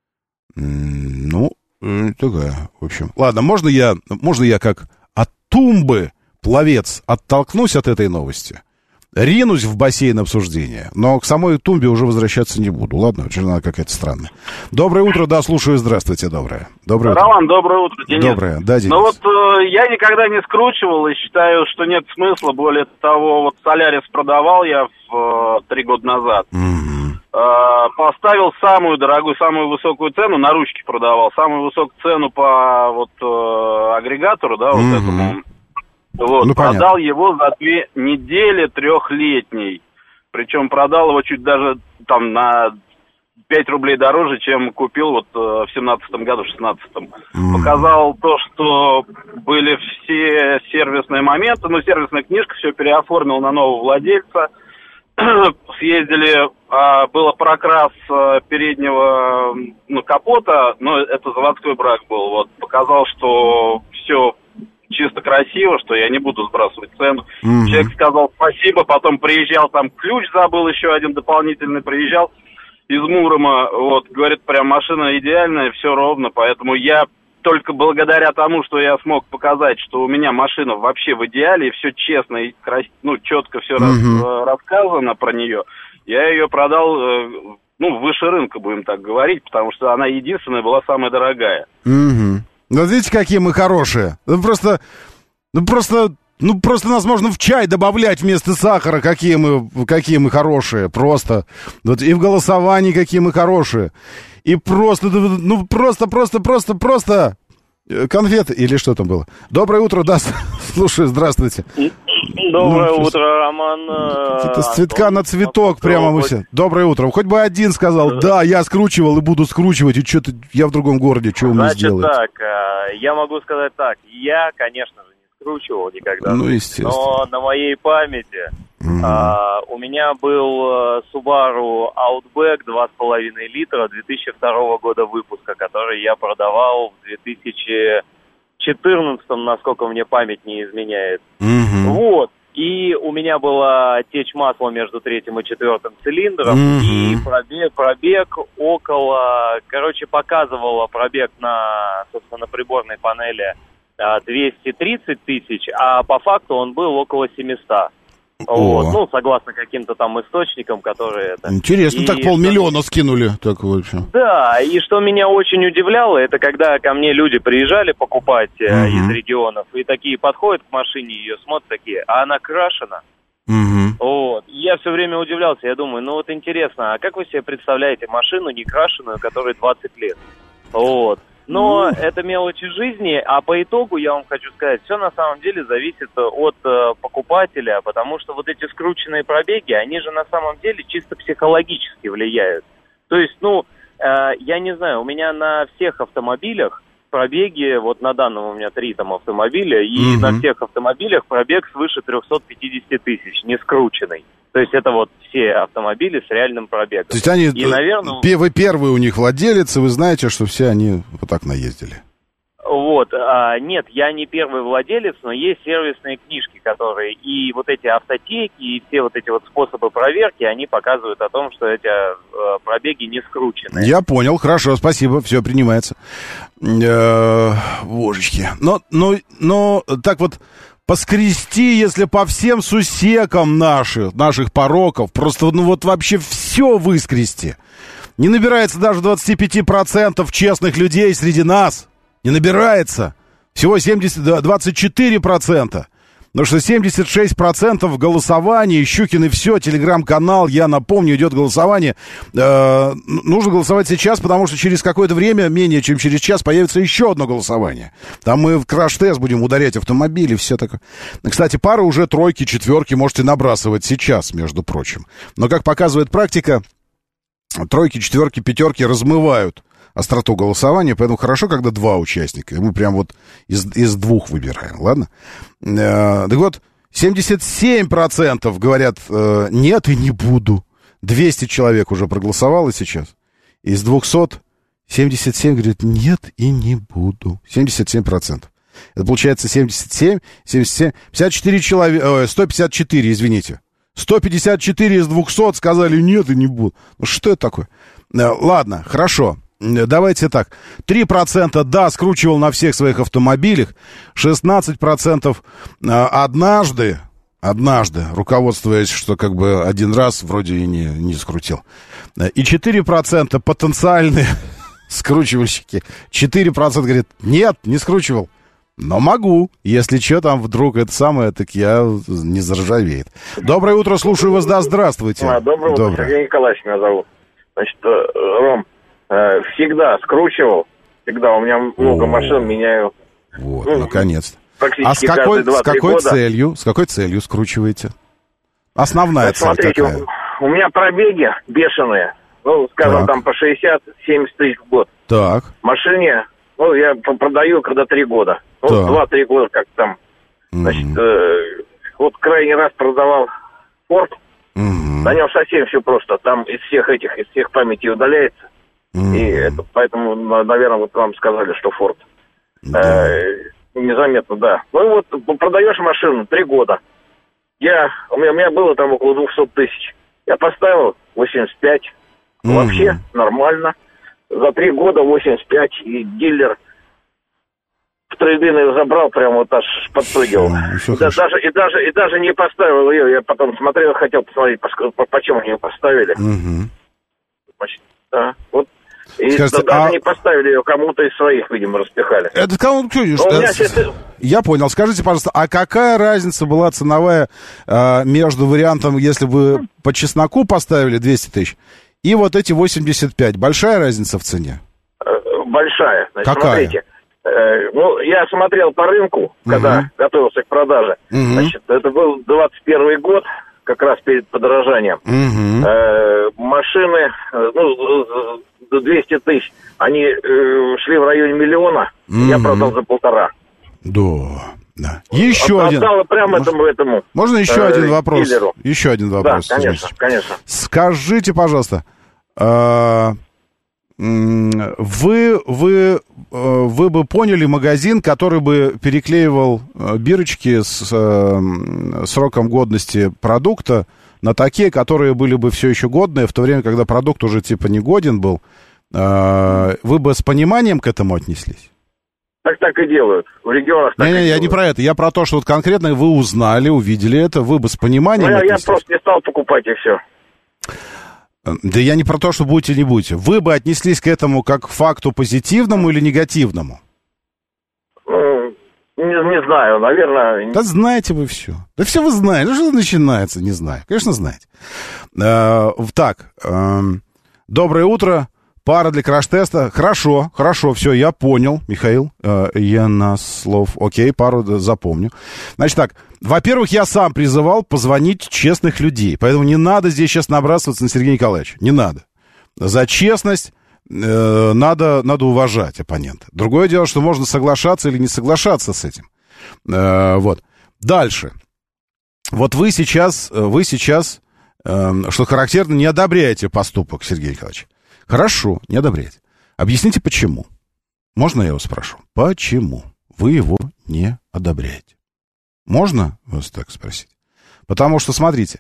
Ну, такая, в общем. Ладно, можно я, можно я как от тумбы пловец оттолкнусь от этой новости, ринусь в бассейн обсуждения, но к самой тумбе уже возвращаться не буду. Ладно, это же она какая-то странная. Доброе утро, да, слушаю, здравствуйте, доброе. Доброе утро. Роман, доброе утро, Денис. Доброе, да, Денис. Ну вот э, я никогда не скручивал и считаю, что нет смысла. Более того, вот Солярис продавал я в, э, три года назад. Mm-hmm. Э, поставил самую дорогую, самую высокую цену, на ручки продавал, самую высокую цену по вот э, агрегатору, да, вот mm-hmm. этому. Вот, ну, продал понятно. Его за две недели трехлетний. Причем продал его чуть даже там на пять рублей дороже, чем купил вот э, в семнадцатом году, в шестнадцатом. Mm. Показал то, что были все сервисные моменты, ну, сервисная книжка, все переоформил на нового владельца. съездили, а, было прокрас а, переднего ну, капота, но это заводской брак был. Вот, показал, что все чисто красиво, что я не буду сбрасывать цену. Mm-hmm. Человек сказал спасибо, потом приезжал, там ключ забыл еще один дополнительный, приезжал из Мурома, вот, говорит, прям машина идеальная, все ровно, поэтому я только благодаря тому, что я смог показать, что у меня машина вообще в идеале, и все честно, и крас... ну, четко все mm-hmm. рас... рассказано про нее, я ее продал, ну, выше рынка, будем так говорить, потому что она единственная была самая дорогая. Mm-hmm. Вот видите, какие мы хорошие. Ну, просто, ну, просто, ну, просто нас можно в чай добавлять вместо сахара, какие мы, какие мы хорошие. Просто. Вот и в голосовании какие мы хорошие. И просто, ну, просто, просто, просто, просто конфеты. Или что там было? Доброе утро, да, слушай, здравствуйте. Доброе ну, утро, Роман. Это с цветка на цветок прямо мы все. Доброе утро. Хоть бы один сказал, да, я скручивал и буду скручивать, и что-то я в другом городе, что вы мне сделаете? Значит так, я могу сказать так, я, конечно же, не скручивал никогда. Ну, естественно. Но на моей памяти mm-hmm. а, у меня был Subaru Outback два с половиной литра две тысячи второго года выпуска, который я продавал в две тысячи четырнадцатом, насколько мне память не изменяет. Mm-hmm. Вот. И у меня была течь масла между третьим и четвертым цилиндром, mm-hmm. и пробег, пробег около, короче, показывала пробег на, собственно, на приборной панели двести тридцать тысяч, а по факту он был около семьсот. Вот, ну, согласно каким-то там источникам, которые это... Интересно, и так полмиллиона что... скинули. Так, в общем. Да, и что меня очень удивляло, это когда ко мне люди приезжали покупать uh-huh. э, из регионов, и такие подходят к машине, ее смотрят такие, а она крашена. Uh-huh. Вот. И я все время удивлялся, я думаю, ну вот интересно, а как вы себе представляете машину не крашеную, которой двадцать лет? Вот. Но mm. это мелочи жизни, а по итогу, я вам хочу сказать, все на самом деле зависит от э, покупателя, потому что вот эти скрученные пробеги, они же на самом деле чисто психологически влияют. То есть, ну, э, я не знаю, у меня на всех автомобилях пробеги, вот на данном у меня три там автомобиля, и mm-hmm. на всех автомобилях пробег свыше триста пятьдесят тысяч, не скрученный. То есть это вот все автомобили с реальным пробегом. То есть они, и, наверное, вы первый у них владелец, и вы знаете, что все они вот так наездили. Вот, а, нет, я не первый владелец, но есть сервисные книжки, которые, и вот эти автотеки, и все вот эти вот способы проверки, они показывают о том, что эти а, пробеги не скручены. Я понял, хорошо, спасибо, все принимается. Э-э, божечки. Но, но, но так вот... Поскрести, если по всем сусекам наших, наших пороков, просто, ну вот вообще все выскрести. Не набирается даже двадцать пять процентов честных людей среди нас. Не набирается. Всего семьдесят, двадцать четыре процента. Потому что семьдесят шесть процентов в голосовании, Щукин и все, телеграм-канал, я напомню, идет голосование. Э, нужно голосовать сейчас, потому что через какое-то время, менее чем через час, появится еще одно голосование. Там мы в краш-тест будем ударять автомобили, все такое. Кстати, пары уже тройки, четверки можете набрасывать сейчас, между прочим. Но, как показывает практика, тройки, четверки, пятерки размывают остроту голосования, поэтому хорошо, когда два участника. Мы прям вот из, из двух выбираем, ладно? Э, так вот, семьдесят семь процентов говорят э, нет и не буду. двести человек уже проголосовало сейчас. Из двухсот семьдесят семь говорят нет и не буду. семьдесят семь процентов. Это получается семьдесят семь, семьдесят семь, пятьдесят четыре человека, сто пятьдесят четыре, извините. сто пятьдесят четыре из двухсот сказали нет и не буду. Ну что это такое? Э, ладно, хорошо. Давайте так, три процента да, скручивал на всех своих автомобилях, шестнадцать процентов однажды, однажды, руководствуясь, что как бы один раз вроде и не, не скрутил. И четыре процента потенциальные скручивальщики, четыре процента говорят, нет, не скручивал, но могу, если что там вдруг это самое, так я не заржавеет. Доброе утро, слушаю вас, да, здравствуйте. А, доброе утро, доброе. Сергей Николаевич меня зовут. Значит, Ром, всегда скручивал, всегда, у меня много О, машин, меняю. Вот, ну, наконец-то. А с какой, с какой целью, с какой целью скручиваете? Основная вот, цель смотрите, какая? У меня пробеги бешеные, ну, скажем, так. там по шестьдесят-семьдесят тысяч в год. Так. Машине, ну, я продаю, когда три года. Ну, два-три года, как там. Значит, mm-hmm. э, вот крайний раз продавал Ford. Mm-hmm. На нем совсем все просто. Там из всех этих, из всех памяти удаляется. Mm-hmm. И это, поэтому, наверное, вот вам сказали, что Форд. Да. Э, незаметно, да. Ну и вот продаешь машину три года. Я, у меня, у меня было там около двести тысяч. Я поставил восемьдесят пять. Mm-hmm. Вообще нормально. За три года восемьдесят пять. И дилер в трейдин ее забрал, прям вот аж подпрыгивал. Все, все и, даже, и, даже, и даже не поставил ее. Я потом смотрел, хотел посмотреть, по, почему ее поставили. Mm-hmm. Значит, да, вот. И скажите, даже а... не поставили ее, кому-то из своих, видимо, распихали. Это кому-то... Сейчас... Я понял. Скажите, пожалуйста, а какая разница была ценовая э, между вариантом, если бы по чесноку поставили двести тысяч, и вот эти восемьдесят пять? Большая разница в цене? Большая. Значит, какая? Смотрите. Э, ну, я смотрел по рынку, когда uh-huh. готовился к продаже. Uh-huh. Значит, это был двадцать первый год, как раз перед подорожанием. Uh-huh. Э, машины, ну... двести тысяч, они э, шли в районе миллиона, mm-hmm. я продал за полтора. Да, да. Еще От, один. Отдала прямо Может... этому, этому. Можно еще э, один вопрос? Дилеру. Еще один вопрос. Да, конечно, конечно. Скажите, пожалуйста, э, вы, вы, вы бы поняли магазин, который бы переклеивал бирочки с э, сроком годности продукта на такие, которые были бы все еще годные, в то время, когда продукт уже типа не годен был, э, вы бы с пониманием к этому отнеслись? Так так и делают. В регионах так не, и не, делают. Я не про это. Я про то, что вот конкретно вы узнали, увидели это, вы бы с пониманием ну, отнеслись? Я просто не стал покупать, и все. Да я не про то, что будете, не будете. Вы бы отнеслись к этому как к факту позитивному или негативному? Ну, не, не знаю, наверное... Да знаете вы все. Да все вы знаете. Ну, что начинается, не знаю. Конечно, знаете. Э, так, э, доброе утро. Пара для краш-теста. Хорошо, хорошо, все, я понял, Михаил. Э, я на слов. Окей, пару запомню. Значит так, во-первых, я сам призывал позвонить честных людей. Поэтому не надо здесь сейчас набрасываться на Сергея Николаевича. Не надо. За честность э, надо, надо уважать оппонента. Другое дело, что можно соглашаться или не соглашаться с этим. Э, вот. Дальше. Вот вы сейчас, вы сейчас, э, что характерно, не одобряете поступок Сергея Николаевича. Хорошо, не одобряете. Объясните, почему. Можно я вас спрошу? Почему вы его не одобряете? Можно вас так спросить? Потому что, смотрите,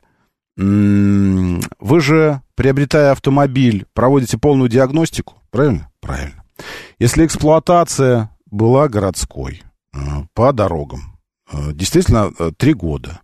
вы же, приобретая автомобиль, проводите полную диагностику, правильно? Правильно. Если эксплуатация была городской, по дорогам, действительно, три года,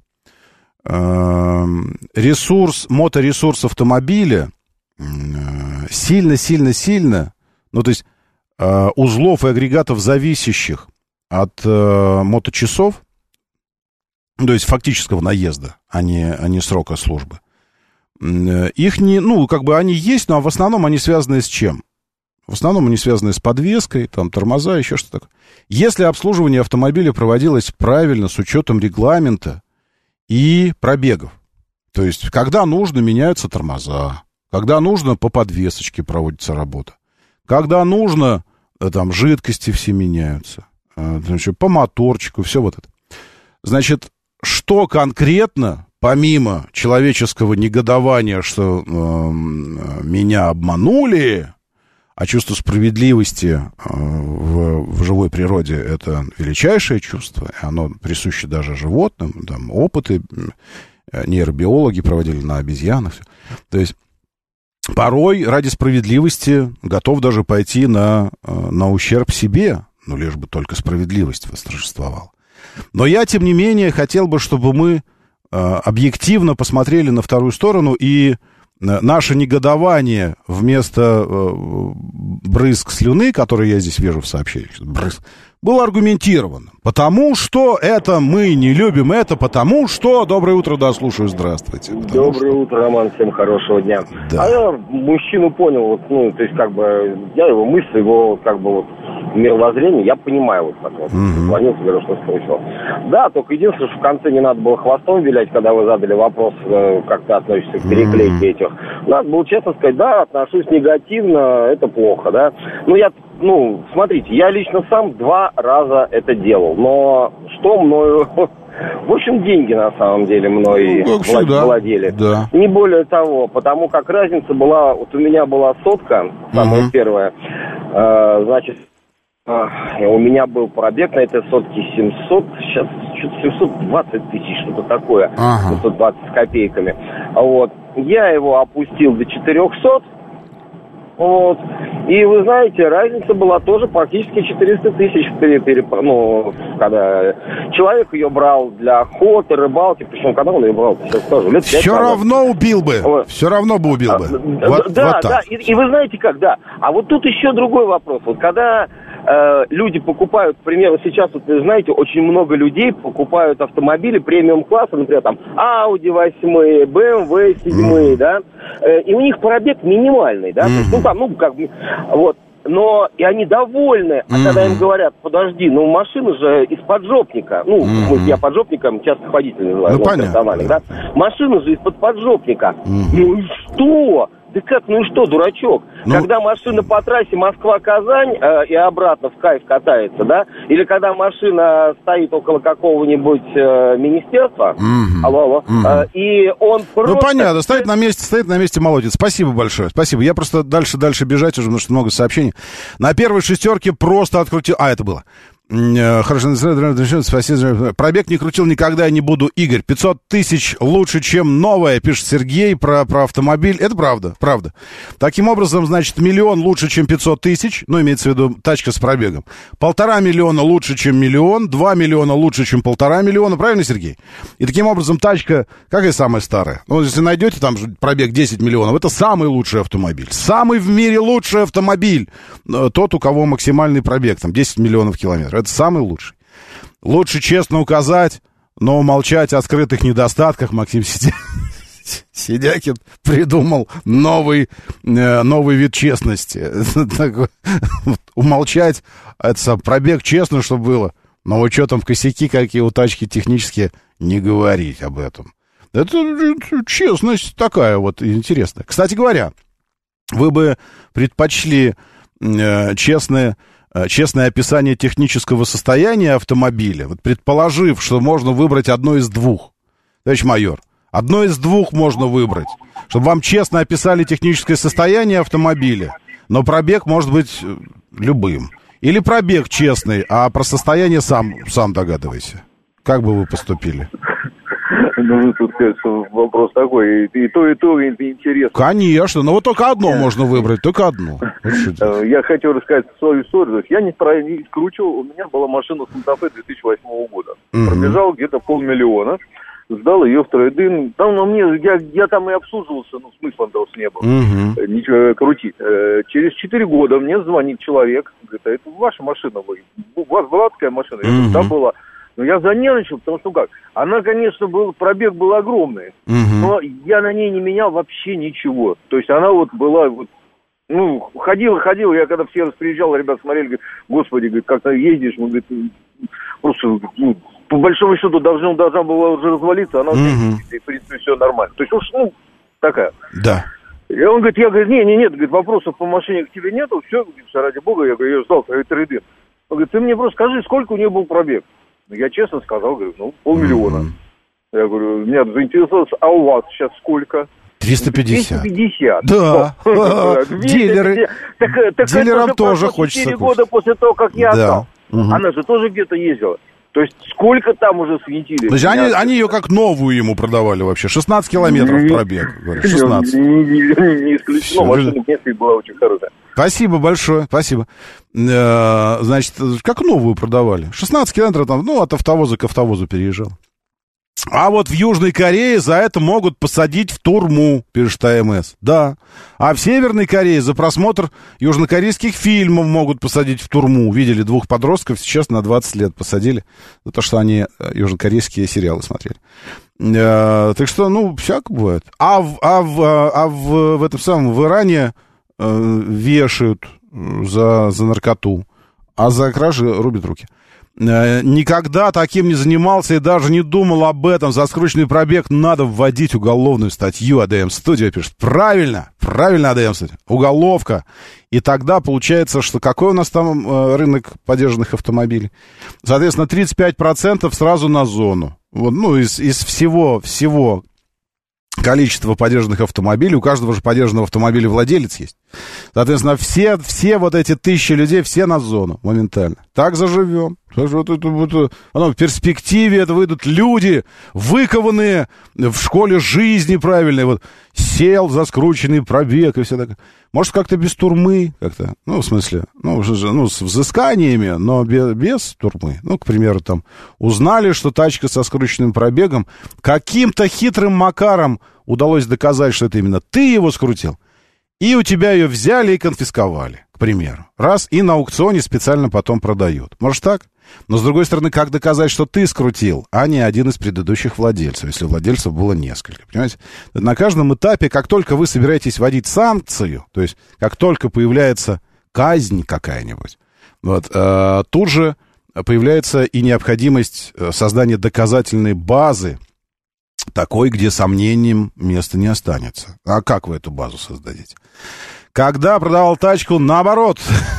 ресурс, моторесурс автомобиля сильно-сильно-сильно, ну, то есть э, узлов и агрегатов, зависящих от э, моточасов, то есть фактического наезда, а не, а не срока службы, э, их не, ну, как бы они есть, но в основном они связаны с чем? В основном они связаны с подвеской, там, тормоза, еще что-то такое. Если обслуживание автомобиля проводилось правильно, с учетом регламента и пробегов, то есть когда нужно, меняются тормоза, когда нужно, по подвесочке проводится работа. Когда нужно, там, жидкости все меняются. Значит, по моторчику, все вот это. Значит, что конкретно, помимо человеческого негодования, что э, меня обманули, а чувство справедливости э, в, в живой природе — это величайшее чувство, и оно присуще даже животным. Там опыты нейробиологи проводили на обезьянах. То есть порой ради справедливости готов даже пойти на, на ущерб себе, ну, лишь бы только справедливость восторжествовала. Но я, тем не менее, хотел бы, чтобы мы э, объективно посмотрели на вторую сторону, и э, наше негодование вместо э, брызг слюны, которые я здесь вижу в сообщениях, брызг, было аргументировано. Потому что это мы не любим, это потому что... Доброе утро, да, слушаю, здравствуйте. Доброе что... утро, Роман, всем хорошего дня. Да. А я мужчину понял, вот, ну, то есть, как бы, я его мысли, его, как бы, вот, мировоззрения, я понимаю вот так вот. Мгм. Звонил, говорю, что скручивал. Да, только единственное, что в конце не надо было хвостом вилять, когда вы задали вопрос, э, как ты относишься к переклейке этих. Надо было честно сказать, да, отношусь негативно, это плохо, да. Ну, я, ну, смотрите, я лично сам два раза это делал, но что мною... В общем, деньги на самом деле мной Ну, как всегда. владели. Да. Не более того, потому как разница была, вот у меня была сотка, самая Мгм. первая, э, значит, э, у меня был пробег на этой сотке семьсот, сейчас что-то семьсот двадцать тысяч, что-то такое, Ага. семьсот двадцать с копейками. Вот, я его опустил до четырехсот. Вот. И вы знаете, разница была тоже практически четыреста тысяч, пере, пере, ну, когда человек ее брал для охоты, рыбалки, причем когда он ее брал, сейчас скажу, лет пять Все назад. равно убил бы. Вот. Все равно бы убил бы. А, Вот- да, вот так. да, и, и вы знаете как, да. А вот тут еще другой вопрос. Вот когда э, люди покупают, к примеру, сейчас, вот, вы знаете, очень много людей покупают автомобили премиум-класса, например, там, Audi восемь, бэ эм вэ семь, да, э, и у них пробег минимальный, да, то есть, ну, там, ну, как бы, вот. Но и они довольны, а Мгм. когда им говорят, подожди, ну машина же из поджопника, ну, в смысле, я поджопником частных водителей называю, Ну, ну, понятно, персональных, да. да, машина же из-под поджопника. Мгм. Ну и что? Да как, ну и что, дурачок? Ну- Когда машина по трассе Москва-Казань э, и обратно в кайф катается, да? Или когда машина стоит около какого-нибудь э, министерства, Мгм. алло, алло, Мгм. э, и он просто... Ну, понятно, стоит на месте, стоит на месте, молодец. Спасибо большое, спасибо. Я просто дальше-дальше бежать уже, потому что много сообщений. На первой шестерке просто открутил... А, это было. М, э, Хорошо, спасибо. Пробег не крутил никогда, я не буду. Игорь, пятьсот тысяч лучше, чем новое, пишет Сергей про, про автомобиль. Это правда, правда. Таким образом, значит, миллион лучше, чем пятьсот тысяч, ну, имеется в виду тачка с пробегом. Полтора миллиона лучше, чем миллион, два миллиона лучше, чем полтора миллиона, правильно, Сергей? И таким образом тачка, какая самая старая? Ну, если найдете там же пробег десять миллионов, это самый лучший автомобиль. Самый в мире лучший автомобиль. Э, Тот, у кого максимальный пробег, там, десять миллионов километров. Это самый лучший. Лучше честно указать, но умолчать о скрытых недостатках. Максим Сидя- Сидякин придумал новый, э, новый вид честности. Такой, вот, умолчать, это сам, пробег честно, чтобы было, но вот что там в косяки, какие у тачки технические, не говорить об этом. Это э, честность такая вот интересная. Кстати говоря, вы бы предпочли э, честное, э, честное описание технического состояния автомобиля, вот предположив, что можно выбрать одно из двух. Товарищ майор, одно из двух можно выбрать, чтобы вам честно описали техническое состояние автомобиля, но пробег может быть э, любым. Или пробег честный, а про состояние сам, сам догадывайся. Как бы вы поступили? Ну, тут, кажется, вопрос такой, и, и то, и то интересно. Конечно, но вот только одно можно выбрать, только одно. Вот что делать. Я хотел рассказать свою историю. Я не, про, не скручивал, у меня была машина Санта-Фе две тысячи восьмого года. Мгм. Пробежал где-то полмиллиона, сдал ее в трейд-ин. Там на мне, я, я там и обслуживался, ну, смысла даже не было. Мгм. Э, Ничего э, крутить. Э, Через четыре года мне звонит человек, говорит, а это ваша машина, вы, у вас была такая машина? Я говорю, Мгм. да, была. Но я занервничал, потому что как? Она, конечно, был, пробег был огромный, Мгм. но я на ней не менял вообще ничего. То есть она вот была, вот, ну, ходила, ходила, я когда все раз приезжал, ребята смотрели, говорят, господи, говорит, как ты ездишь, мы, говорит, просто, ну, по большому счету должна, должна была уже развалиться, она уже, Мгм. в принципе, все нормально. То есть уж, ну, такая. Да. И он говорит, я говорю, не, не, нет, говорит, вопросов по машине к тебе нету, все, говорит, ради бога, я говорю, я ждал твой трейд-ин. Он говорит, ты мне просто скажи, сколько у нее был пробег. Ну, я честно сказал, говорю, ну, полмиллиона. Мгм. Я говорю, меня заинтересовался, а у вас сейчас сколько? триста пятьдесят. двести пятьдесят. Да. О, Дилеры. Так, так Дилерам это же тоже прошло хочется четыре кушать. года после того, как я Да. отдал. Мгм. Она же тоже где-то ездила. То есть сколько там уже свинтили? То есть они, Меня- они ее как новую ему продавали вообще. шестнадцать километров пробег. Говорят, шестнадцать. Не, не- не- не исключено, Всё, машина в принципе была очень хорошая. Спасибо большое, спасибо. Э, Значит, как новую продавали. шестнадцать километров там, ну, от автовоза к автовозу переезжал. А вот в Южной Корее за это могут посадить в тюрьму, пишет АМС. Да. А в Северной Корее за просмотр южнокорейских фильмов могут посадить в тюрьму. Видели двух подростков, сейчас на двадцать лет посадили за то, что они э, южнокорейские сериалы смотрели. Э, Так что, ну, всяко бывает. А в, а в, а в, в этом самом, в Иране э, вешают за, за наркоту. а за кражи рубит руки. Никогда таким не занимался и даже не думал об этом. За скрученный пробег надо вводить уголовную статью. АДМ Студия пишет. Правильно, правильно, АДМ Студия. Уголовка. И тогда получается, что какой у нас там э, рынок подержанных автомобилей? Соответственно, тридцать пять процентов сразу на зону. Вот, ну, из, из всего, всего количества подержанных автомобилей, у каждого же подержанного автомобиля владелец есть. Соответственно, все, все вот эти тысячи людей, все на зону моментально. Так заживем. Вот это, вот, оно, в перспективе это выйдут люди, выкованные в школе жизни правильной. Вот, сел за скрученный пробег и все такое. Может, как-то без турмы, как-то, ну, в смысле, ну, ну с взысканиями, но без, без турмы. Ну, к примеру, там, узнали, что тачка со скрученным пробегом, каким-то хитрым макаром удалось доказать, что это именно ты его скрутил, и у тебя ее взяли и конфисковали, к примеру. Раз, и на аукционе специально потом продают. Может так? Но, с другой стороны, как доказать, что ты скрутил, а не один из предыдущих владельцев, если владельцев было несколько, понимаете? На каждом этапе, как только вы собираетесь вводить санкцию, то есть как только появляется казнь какая-нибудь, вот, э, тут же появляется и необходимость создания доказательной базы, такой, где сомнениям места не останется. А как вы эту базу создадите? Когда продавал тачку, наоборот...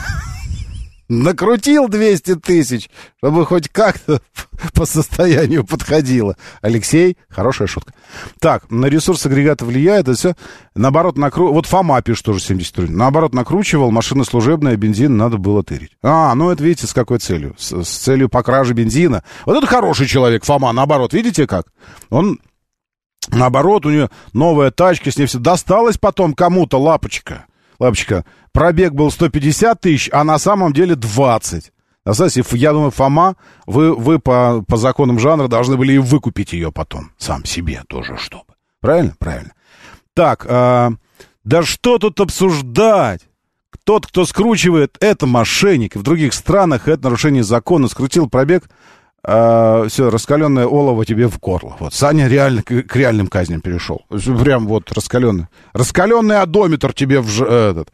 Накрутил двести тысяч, чтобы хоть как-то по состоянию подходило. Алексей, хорошая шутка. Так, на ресурс агрегата влияет, это все. Наоборот, накру... Вот Фома пишет тоже семьдесят рублей. Наоборот, накручивал, машина служебная, бензин надо было тырить. А, ну это видите, с какой целью? С, с целью по краже бензина. Вот это хороший человек, Фома, наоборот, видите как? Он, наоборот, у него новая тачка, с ней все досталось потом кому-то, лапочка. Лапочка, пробег был сто пятьдесят тысяч, а на самом деле двадцать. Кстати, я думаю, Фома, вы, вы по, по законам жанра должны были и выкупить ее потом. Сам себе тоже, чтобы. Правильно? Правильно. Так, а, да что тут обсуждать? Тот, кто скручивает, это мошенник. В других странах это нарушение закона. Скрутил пробег, а, все, раскаленное олово тебе в горло. Вот, Саня реально к, к реальным казням перешел. Прям вот раскаленный. Раскаленный одометр тебе в ж, этот...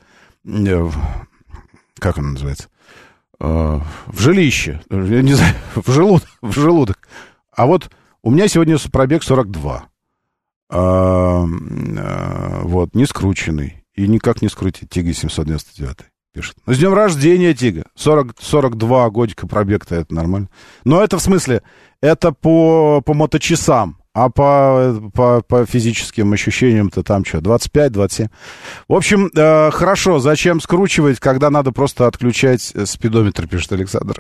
Как он называется? В жилище. Я не знаю, в желудок. В желудок. А вот у меня сегодня пробег сорок два. А, вот, не скрученный. И никак не скрутить. Тига семьсот девяносто девять пишет. Ну, с днем рождения, Тига. сорок, сорок два годика пробег-то, это нормально. Но это в смысле, это по, по моточасам. А по, по, по физическим ощущениям-то там что, двадцать пять двадцать семь? В общем, э, хорошо, зачем скручивать, когда надо просто отключать спидометр, пишет Александр.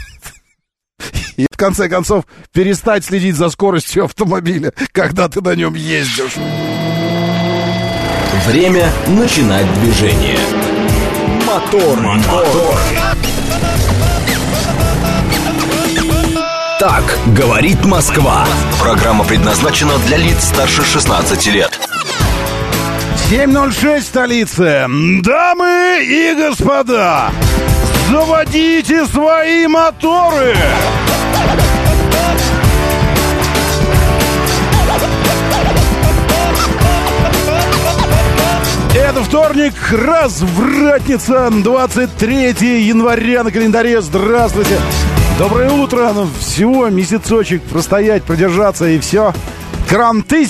И в конце концов перестать следить за скоростью автомобиля, когда ты на нем ездишь. Время начинать движение. Мотор, мотор. Так говорит Москва. Программа предназначена для лиц старше шестнадцати лет. семь ноль шесть столицы. Дамы и господа, заводите свои моторы. Это вторник, развратница, двадцать третьего января на календаре. Здравствуйте. Доброе утро, ну, всего месяцочек простоять, продержаться и все. Кранты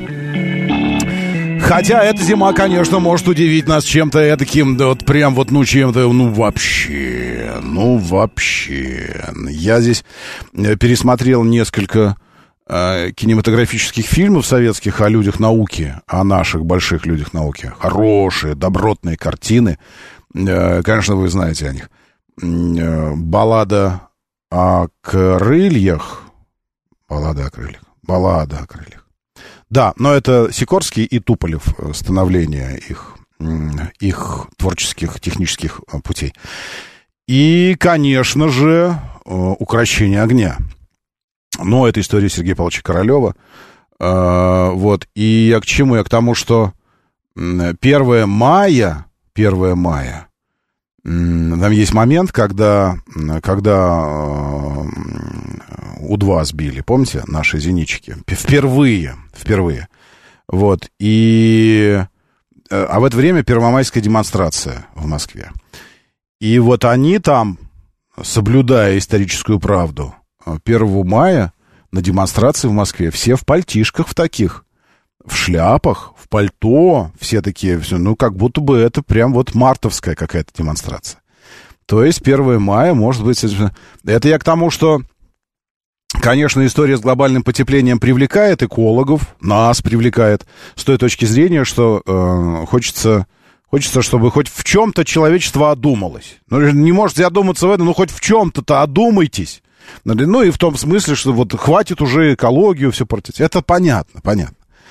зиме. Хотя эта зима, конечно, может удивить нас чем-то эдаким, да вот прям вот, ну, чем-то, ну, вообще, ну, вообще. Я здесь пересмотрел несколько э, кинематографических фильмов советских о людях науки, о наших больших людях науки. Хорошие, добротные картины. Э, конечно, вы знаете о них. Э, баллада о крыльях. Баллада о крыльях. Баллада о крыльях. Да, но это Сикорский и Туполев, становление их, их творческих, технических путей. И, конечно же, «Укрощение огня». Но это история Сергея Павловича Королева. Вот. И я к чему? Я к тому, что первое мая, первое мая, там есть момент, когда, когда У два сбили, помните, наши зенитчики? Впервые, впервые. Вот, и... А в это время первомайская демонстрация в Москве. И вот они там, соблюдая историческую правду, первого мая на демонстрации в Москве все в пальтишках в таких, в шляпах, в пальто, все такие, все, ну, как будто бы это прям вот мартовская какая-то демонстрация. То есть первого мая, может быть, это я к тому, что, конечно, история с глобальным потеплением привлекает экологов, нас привлекает, с той точки зрения, что э, хочется, хочется, чтобы хоть в чем-то человечество одумалось. Ну, не можете одуматься в этом, но хоть в чем-то-то одумайтесь. Ну, и в том смысле, что вот хватит уже экологию все портить. Это понятно, понятно.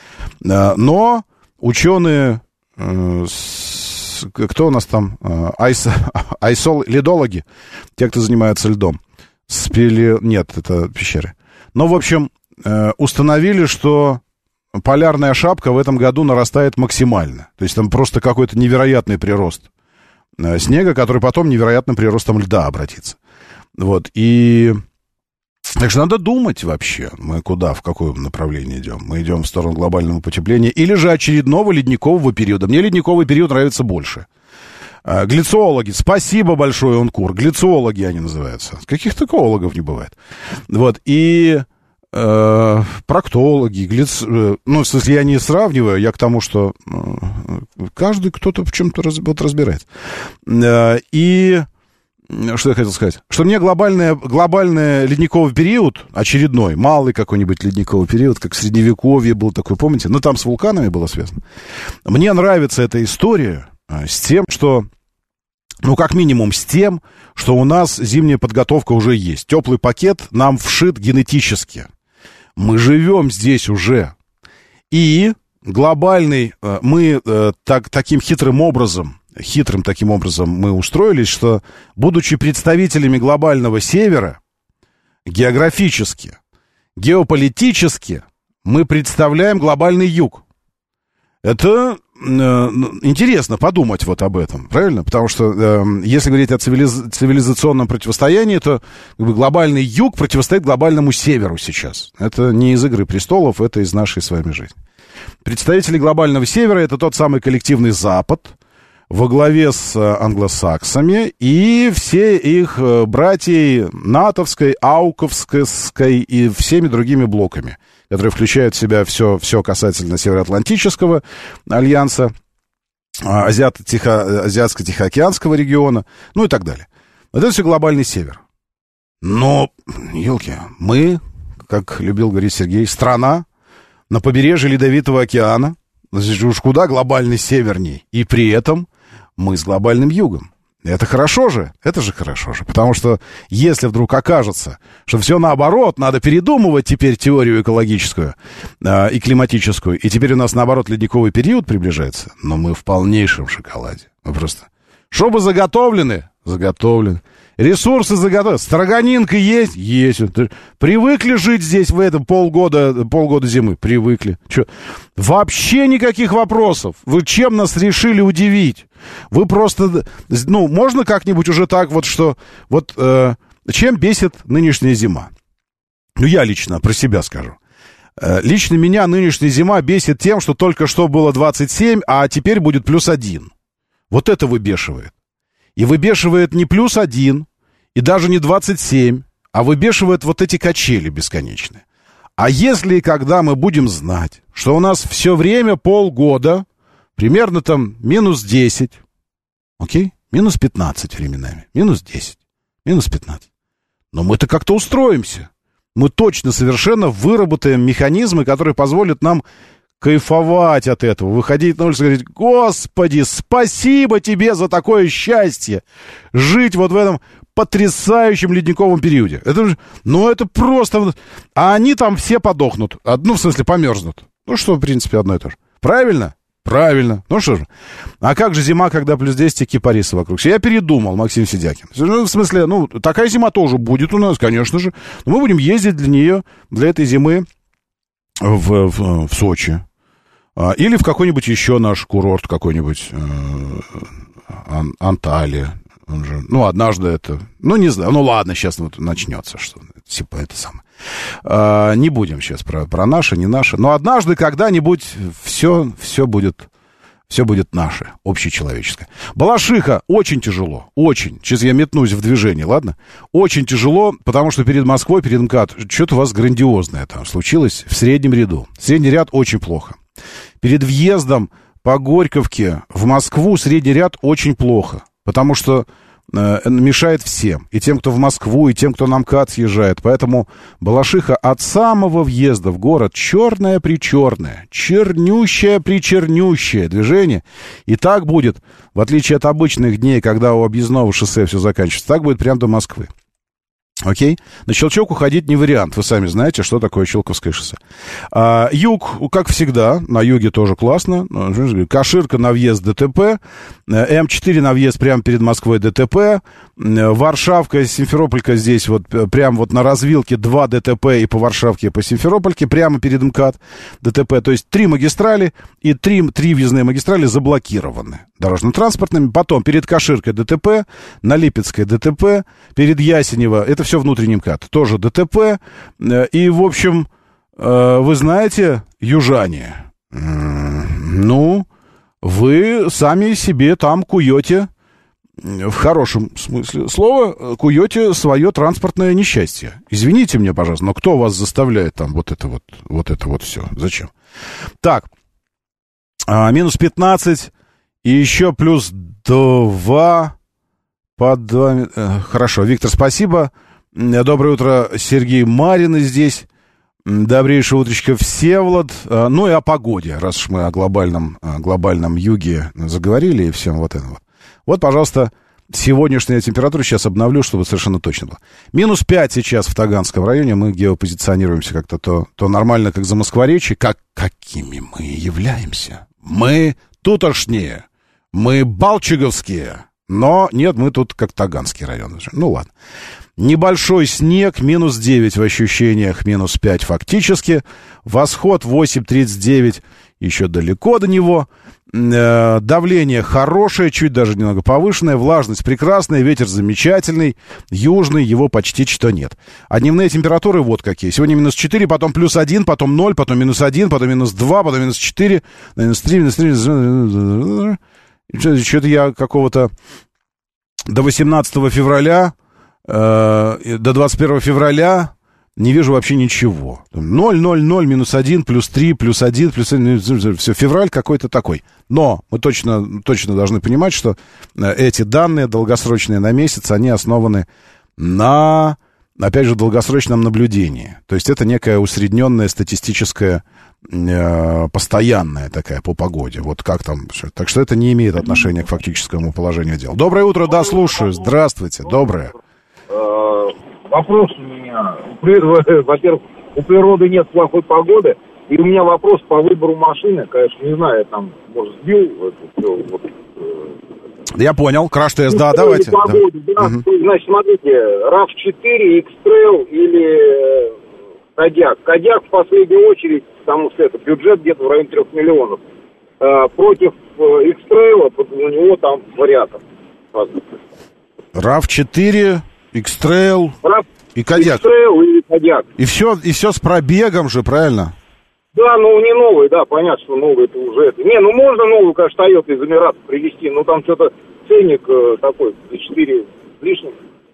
Но ученые, кто у нас там, айс, айсол, ледологи, те, кто занимается льдом, спели, нет, это пещеры. Но, в общем, установили, что полярная шапка в этом году нарастает максимально. То есть там просто какой-то невероятный прирост снега, который потом невероятным приростом льда обратится. Вот, и... Так что надо думать вообще, мы куда, в какое направление идем. Мы идем в сторону глобального потепления или же очередного ледникового периода. Мне ледниковый период нравится больше. Глициологи, спасибо большое, Онкур. Глициологи они называются. Каких экологов не бывает. Вот, и э, проктологи, глиц... ну, в смысле, я не сравниваю, я к тому, что э, каждый кто-то в чем-то раз... вот разбирается. Э, и... Что я хотел сказать? Что мне глобальный, глобальный ледниковый период, очередной, малый какой-нибудь ледниковый период, как в Средневековье был такой, помните? Ну, там с вулканами было связано. Мне нравится эта история с тем, что, ну, как минимум с тем, что у нас зимняя подготовка уже есть. Теплый пакет нам вшит генетически. Мы живем здесь уже. И глобальный, мы так, таким хитрым образом... Хитрым таким образом мы устроились, что, будучи представителями глобального севера, географически, геополитически, мы представляем глобальный юг. Это э, интересно подумать вот об этом, правильно? Потому что э, если говорить о цивилиз... цивилизационном противостоянии, то как бы, глобальный юг противостоит глобальному северу сейчас. Это не из «Игры престолов», это из нашей с вами жизни. Представители глобального севера — это тот самый коллективный Запад, во главе с англосаксами и все их братья натовской, ауковской и всеми другими блоками, которые включают в себя все, все касательно Североатлантического альянса, Азиато-Тихо, Азиатско-Тихоокеанского региона, ну и так далее. Вот это все глобальный север. Но, елки, мы, как любил говорить Сергей, страна на побережье Ледовитого океана, уж куда глобальный северней, и при этом мы с глобальным югом. Это хорошо же, это же хорошо же, потому что если вдруг окажется, что все наоборот, надо передумывать теперь теорию экологическую э, и климатическую, и теперь у нас наоборот ледниковый период приближается, но мы в полнейшем шоколаде. Мы просто... Чтобы заготовлены? Заготовлены. Ресурсы заготовлены. Строганинка есть? Есть. Привыкли жить здесь в этом полгода, полгода зимы? Привыкли. Че? Вообще никаких вопросов. Вы чем нас решили удивить? Вы просто... Ну, можно как-нибудь уже так вот, что... Вот э, чем бесит нынешняя зима? Ну, я лично про себя скажу. Э, лично меня нынешняя зима бесит тем, что только что было двадцать семь, а теперь будет плюс один. Вот это выбешивает. И выбешивает не плюс один, и даже не двадцать семь, а выбешивает вот эти качели бесконечные. А если, когда мы будем знать, что у нас все время полгода, примерно там минус десять, окей, минус пятнадцать временами, минус десять, минус пятнадцать. Но мы-то как-то устроимся. Мы точно совершенно выработаем механизмы, которые позволят нам кайфовать от этого, выходить на улицу и говорить: Господи, спасибо тебе за такое счастье, жить вот в этом потрясающем ледниковом периоде. Это, ну, это просто... А они там все подохнут. Ну, в смысле, померзнут. Ну, что, в принципе, одно и то же. Правильно? Правильно. Ну, что же. А как же зима, когда плюс десять и кипарисы вокруг? Я передумал, Максим Федякин. Ну, в смысле, ну, такая зима тоже будет у нас, конечно же. Но мы будем ездить для нее, для этой зимы в, в, в Сочи. Или в какой-нибудь еще наш курорт, какой-нибудь э, Ан- Анталия. Он же, ну, однажды это... Ну, не знаю. Ну, ладно, сейчас вот начнется, что типа это самое. А, не будем сейчас про, про наше, не наше. Но однажды, когда-нибудь все, все будет Все будет наше, общечеловеческое. Балашиха очень тяжело, очень. Сейчас я метнусь в движение, ладно? Очень тяжело, потому что перед Москвой, перед МКАД, что-то у вас грандиозное там случилось в среднем ряду. Средний ряд очень плохо. Перед въездом по Горьковке в Москву средний ряд очень плохо, потому что э, мешает всем. И тем, кто в Москву, и тем, кто на МКАД съезжает. Поэтому Балашиха от самого въезда в город черное-причерное, чернющее-причернющее движение. И так будет, в отличие от обычных дней, когда у объездного шоссе все заканчивается, так будет прямо до Москвы. Окей? На Щелчок уходить не вариант. Вы сами знаете, что такое Щелковское шоссе. А, юг, как всегда, на юге тоже классно. Каширка на въезд ДТП. Эм четыре на въезд прямо перед Москвой ДТП. Варшавка, Симферополька здесь вот прямо вот на развилке два ДТП и по Варшавке, и по Симферопольке, прямо перед МКАД ДТП. То есть три магистрали и три, три въездные магистрали заблокированы дорожно-транспортными. Потом перед Каширкой ДТП, на Липецкой ДТП, перед Ясенево, это все внутренний МКАД, тоже ДТП. И, в общем, вы знаете, южане, ну, вы сами себе там куете, в хорошем смысле слова, куете свое транспортное несчастье. Извините меня, пожалуйста, но кто вас заставляет там вот это вот, вот это вот все? Зачем? Так, а, минус пятнадцать и еще плюс два по два. Хорошо, Виктор, спасибо. Доброе утро, Сергей Марин здесь. Добрейшее утречко, Всеволод. Ну и о погоде, раз уж мы о глобальном, о глобальном юге заговорили и всем вот этом вот. Вот, пожалуйста, сегодняшняя температура, сейчас обновлю, чтобы совершенно точно было. Минус пять сейчас в Таганском районе, мы геопозиционируемся как-то то, то нормально, как Замоскворечье, как какими мы являемся. Мы тутошние, мы балчиговские, но нет, мы тут как Таганский район. Ну ладно. Небольшой снег, минус девять в ощущениях, минус пять фактически. Восход восемь тридцать девять, еще далеко до него. Э, давление хорошее, чуть даже немного повышенное. Влажность прекрасная, ветер замечательный. Южный, его почти что нет. А дневные температуры вот какие. Сегодня минус четыре, потом плюс один, потом ноль, потом минус один, потом минус два, потом минус четыре, минус три, минус три. Что-то я какого-то до восемнадцатого февраля... до двадцать первого февраля не вижу вообще ничего. ноль, ноль, ноль, минус один, плюс три, плюс один, плюс один. Все, февраль какой-то такой. Но мы точно, точно должны понимать, что эти данные долгосрочные на месяц, они основаны на, опять же, долгосрочном наблюдении. То есть это некая усредненная статистическая, э, постоянная такая по погоде. Вот как там. Так что это не имеет отношения к фактическому положению дел. Доброе утро, да, слушаю. Здравствуйте, доброе. Вопрос у меня. Во-первых, у природы нет плохой погоды, и у меня вопрос по выбору машины. Конечно, не знаю, я там, может, сбил это все. Вот, я понял, краш-тест, да, ну, давайте. Погоду, да. Да. Угу. Значит, смотрите, рав четыре, X-Trail или Кодиак. Кодиак в последнюю очередь, потому что это бюджет где-то в районе трех миллионов. А, против X-Trail, у него там вариатор. рав четыре... X-Trail и Кодиак. X-Trail и Кодиак. И все, и все с пробегом же, правильно? Да, ну не новый, да, понятно, что новый это уже это. Не, ну можно новую, конечно, Toyota из Эмиратов привезти, но там что-то ценник э, такой, четыре лишних.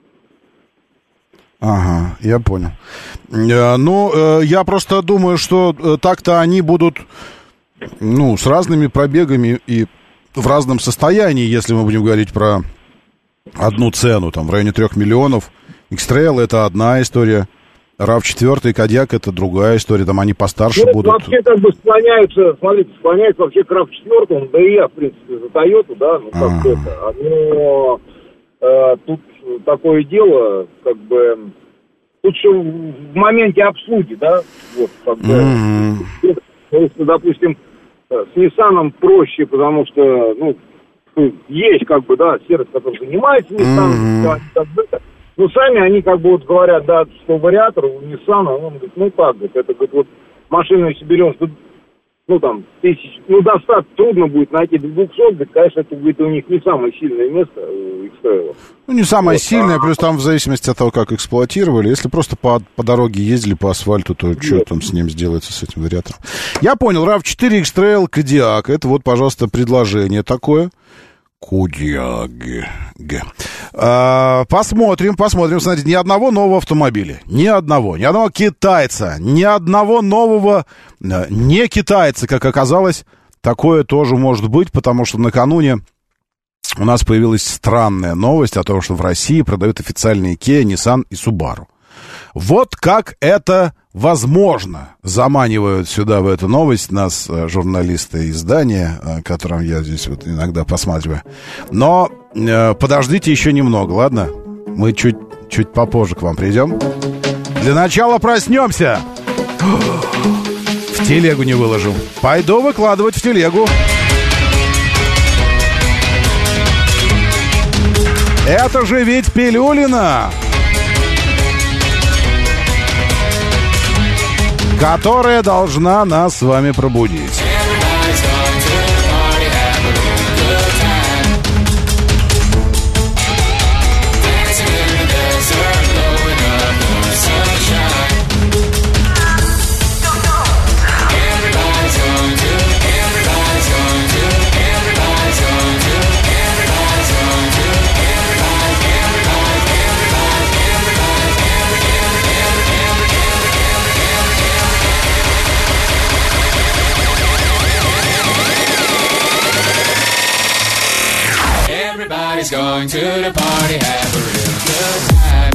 Ага, я понял. Э, ну, э, я просто думаю, что э, так-то они будут, ну, с разными пробегами и в разном состоянии, если мы будем говорить про одну цену, там, в районе трех миллионов. X-Trail — это одна история. рав четыре и Кодиак — это другая история. Там они постарше ну, будут. Вообще, как бы, склоняются, смотрите, склоняются вообще к рав четыре, да и я, в принципе, за Toyota, да, ну, как А-а-а. это. Но э, тут такое дело, как бы, тут что в моменте обслуги, да, вот, как бы, mm-hmm. если, допустим, с Nissan проще, потому что, ну, есть, как бы, да, сервис, который занимается Nissan, mm-hmm. но сами они, как бы, вот говорят, да, что вариатор у Nissan, он говорит, ну, так, говорит, это, говорит, вот, машину, если берем, что, ну, там, тысяч, ну, достаточно трудно будет найти двухсот, говорит, конечно, это, говорит, у них не самое сильное место, у стоило. Ну, не самое Вот, сильное, а- плюс там в зависимости от того, как эксплуатировали. Если просто по, по дороге ездили, по асфальту, то что там с ним сделается, с этим вариатором? Я понял, рав четыре X-Trail Кодиак. Это вот, пожалуйста, предложение такое. Кодиак. А, посмотрим, посмотрим. Смотрите, ни одного нового автомобиля. Ни одного. Ни одного китайца. Ни одного нового э, не китайца, как оказалось. Такое тоже может быть, потому что накануне у нас появилась странная новость о том, что в России продают официальные Kia, Nissan и Subaru. Вот как это возможно. Заманивают сюда в эту новость нас журналисты издания, которым я здесь вот иногда посматриваю. Но э, подождите еще немного, ладно? Мы чуть, чуть попозже к вам придем. Для начала проснемся. В телегу не выложил. Пойду выкладывать в телегу. Это же ведь Пилюлина, которая должна нас с вами пробудить. Everybody's going to the party, have a real good time.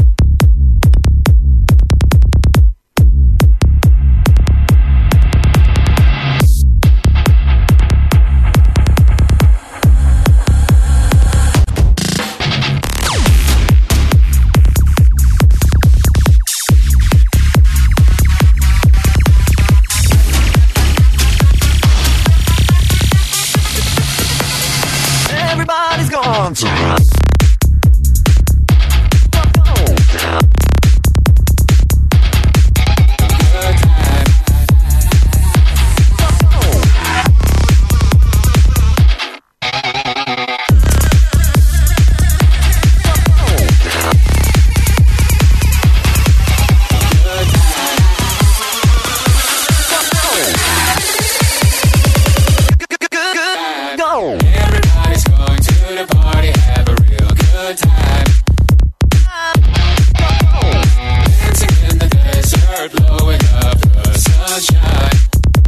Everybody's gone to Everybody's going to the party, have a real good time. Dancing in the desert, blowing up the sunshine.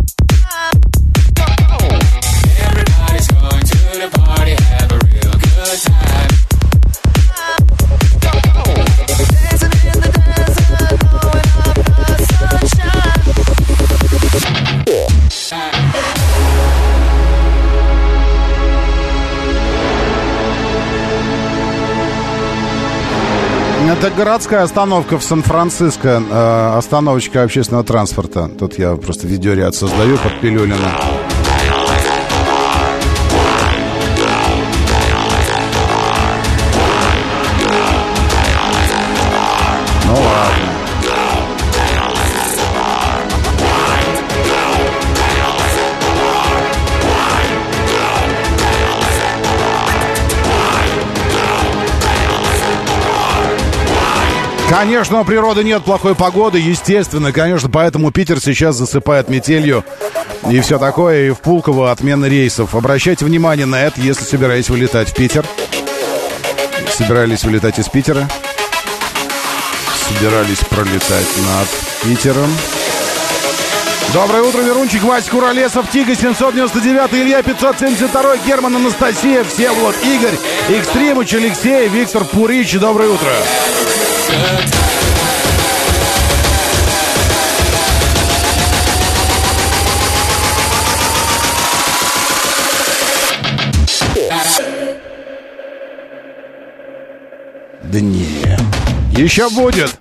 Everybody's going to the party, have a real good time. Dancing in the desert, blowing up the sunshine. Это городская остановка в Сан-Франциско, э, остановочка общественного транспорта. Тут я просто видеоряд создаю под Пилюлина. Ну ладно. Конечно, у природы нет плохой погоды, естественно, конечно, поэтому Питер сейчас засыпает метелью и все такое, и в Пулково отмена рейсов. Обращайте внимание на это, если собираетесь вылетать в Питер. Собирались вылетать из Питера. Собирались пролетать над Питером. Доброе утро, Верунчик, Вася Куролесов, Тига семьсот девяносто девять, Илья пятьсот семьдесят два, Герман, Анастасия, Всеволод, Игорь, Экстримыч, Алексей, Виктор Пурич. Доброе утро. Да не, еще будет.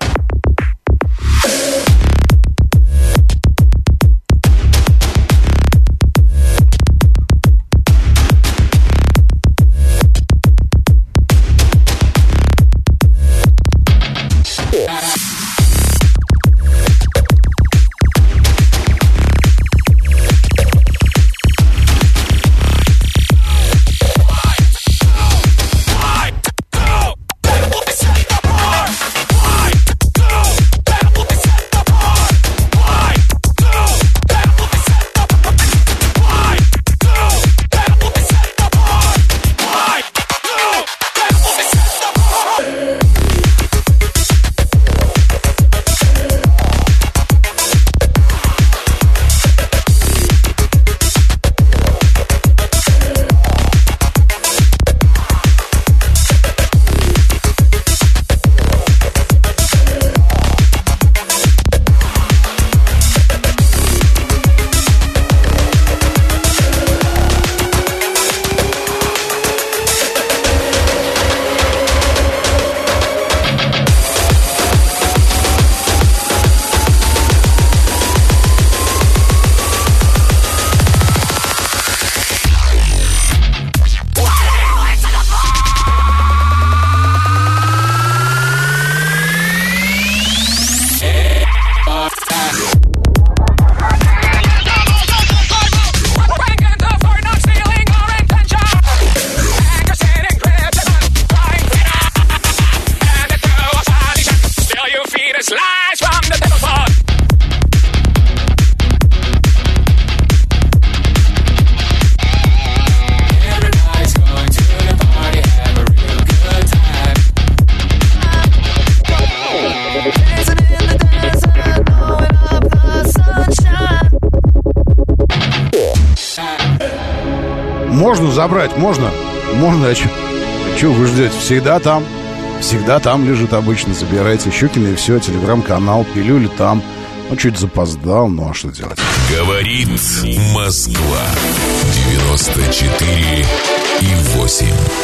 Можно забрать, можно. Можно, а что вы ждете? Всегда там. Всегда там лежит обычно. Забирайте. Щукина и все. Телеграм-канал. Пилюли там. Ну, чуть запоздал. Ну, а что делать? Говорит Москва. девяносто четыре и восемь.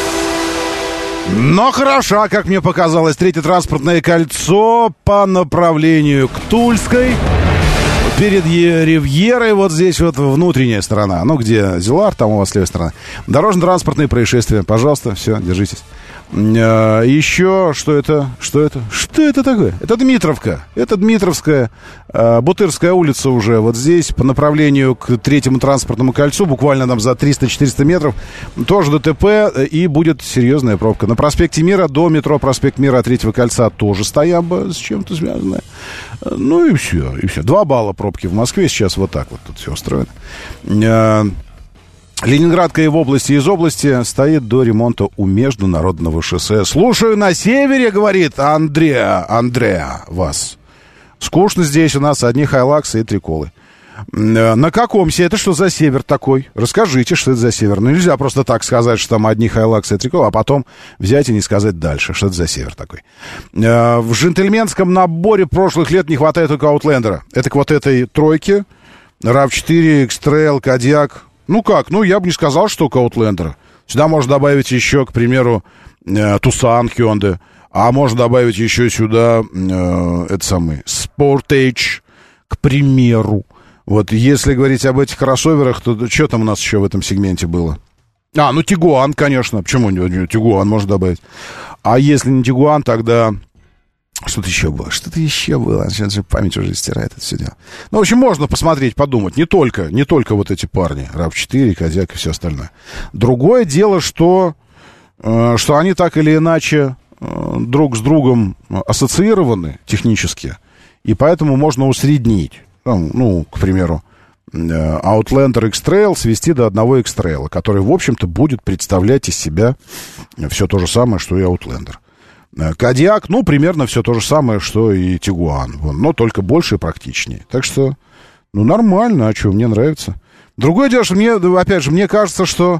Но хороша, как мне показалось, третье транспортное кольцо по направлению к Тульской. Перед Ривьерой, вот здесь вот внутренняя сторона. Ну, где Зилар, там у вас левая сторона. Дорожно-транспортные происшествия. Пожалуйста, все, держитесь. Еще, что это? Что это? Что это такое? Это Дмитровка. Это Дмитровская, Бутырская улица уже. Вот здесь по направлению к третьему транспортному кольцу, буквально там за триста-четыреста метров, тоже ДТП, и будет серьезная пробка. На проспекте Мира до метро Проспект Мира от третьего кольца тоже стояба с чем-то связанная. Ну и все, и все. Два балла пробки в Москве сейчас вот так вот тут все устроено. Ленинградка и в области, из области стоит до ремонта у международного шоссе. Слушаю на севере, говорит Андреа, Андреа, вас. Скучно здесь, у нас одни хайлаксы и триколы. На каком севере? Это что за север такой? Расскажите, что это за север. Ну, нельзя просто так сказать, что там одни хайлаксы и триколы, а потом взять и не сказать дальше, что это за север такой. В джентльменском наборе прошлых лет не хватает только Аутлендера. Это к вот этой тройке. рав четыре, X-Trail, Кодиак. Ну как? Ну, я бы не сказал, что только Аутлендера. Сюда можно добавить еще, к примеру, Тусан, Hyundai. А можно добавить еще сюда, э, это самый, Sportage, к примеру. Вот если говорить об этих кроссоверах, то что там у нас еще в этом сегменте было? А, ну Тигуан, конечно. Почему не Тигуан можно добавить? А если не Тигуан, тогда... Что-то еще было, что-то еще было. Сейчас же память уже стирает это все дело. Ну, в общем, можно посмотреть, подумать. Не только, не только вот эти парни. рав четыре, Кодиак и все остальное. Другое дело, что, э, что они так или иначе э, друг с другом ассоциированы технически. И поэтому можно усреднить. Ну, ну к примеру, э, Outlander X-Trail свести до одного X-Trail, который, в общем-то, будет представлять из себя все то же самое, что и Outlander. Кодиак, ну, примерно все то же самое, что и Тигуан, но только больше и практичнее. Так что, ну, нормально, а что, мне нравится. Другое дело, что мне, опять же, мне кажется, что,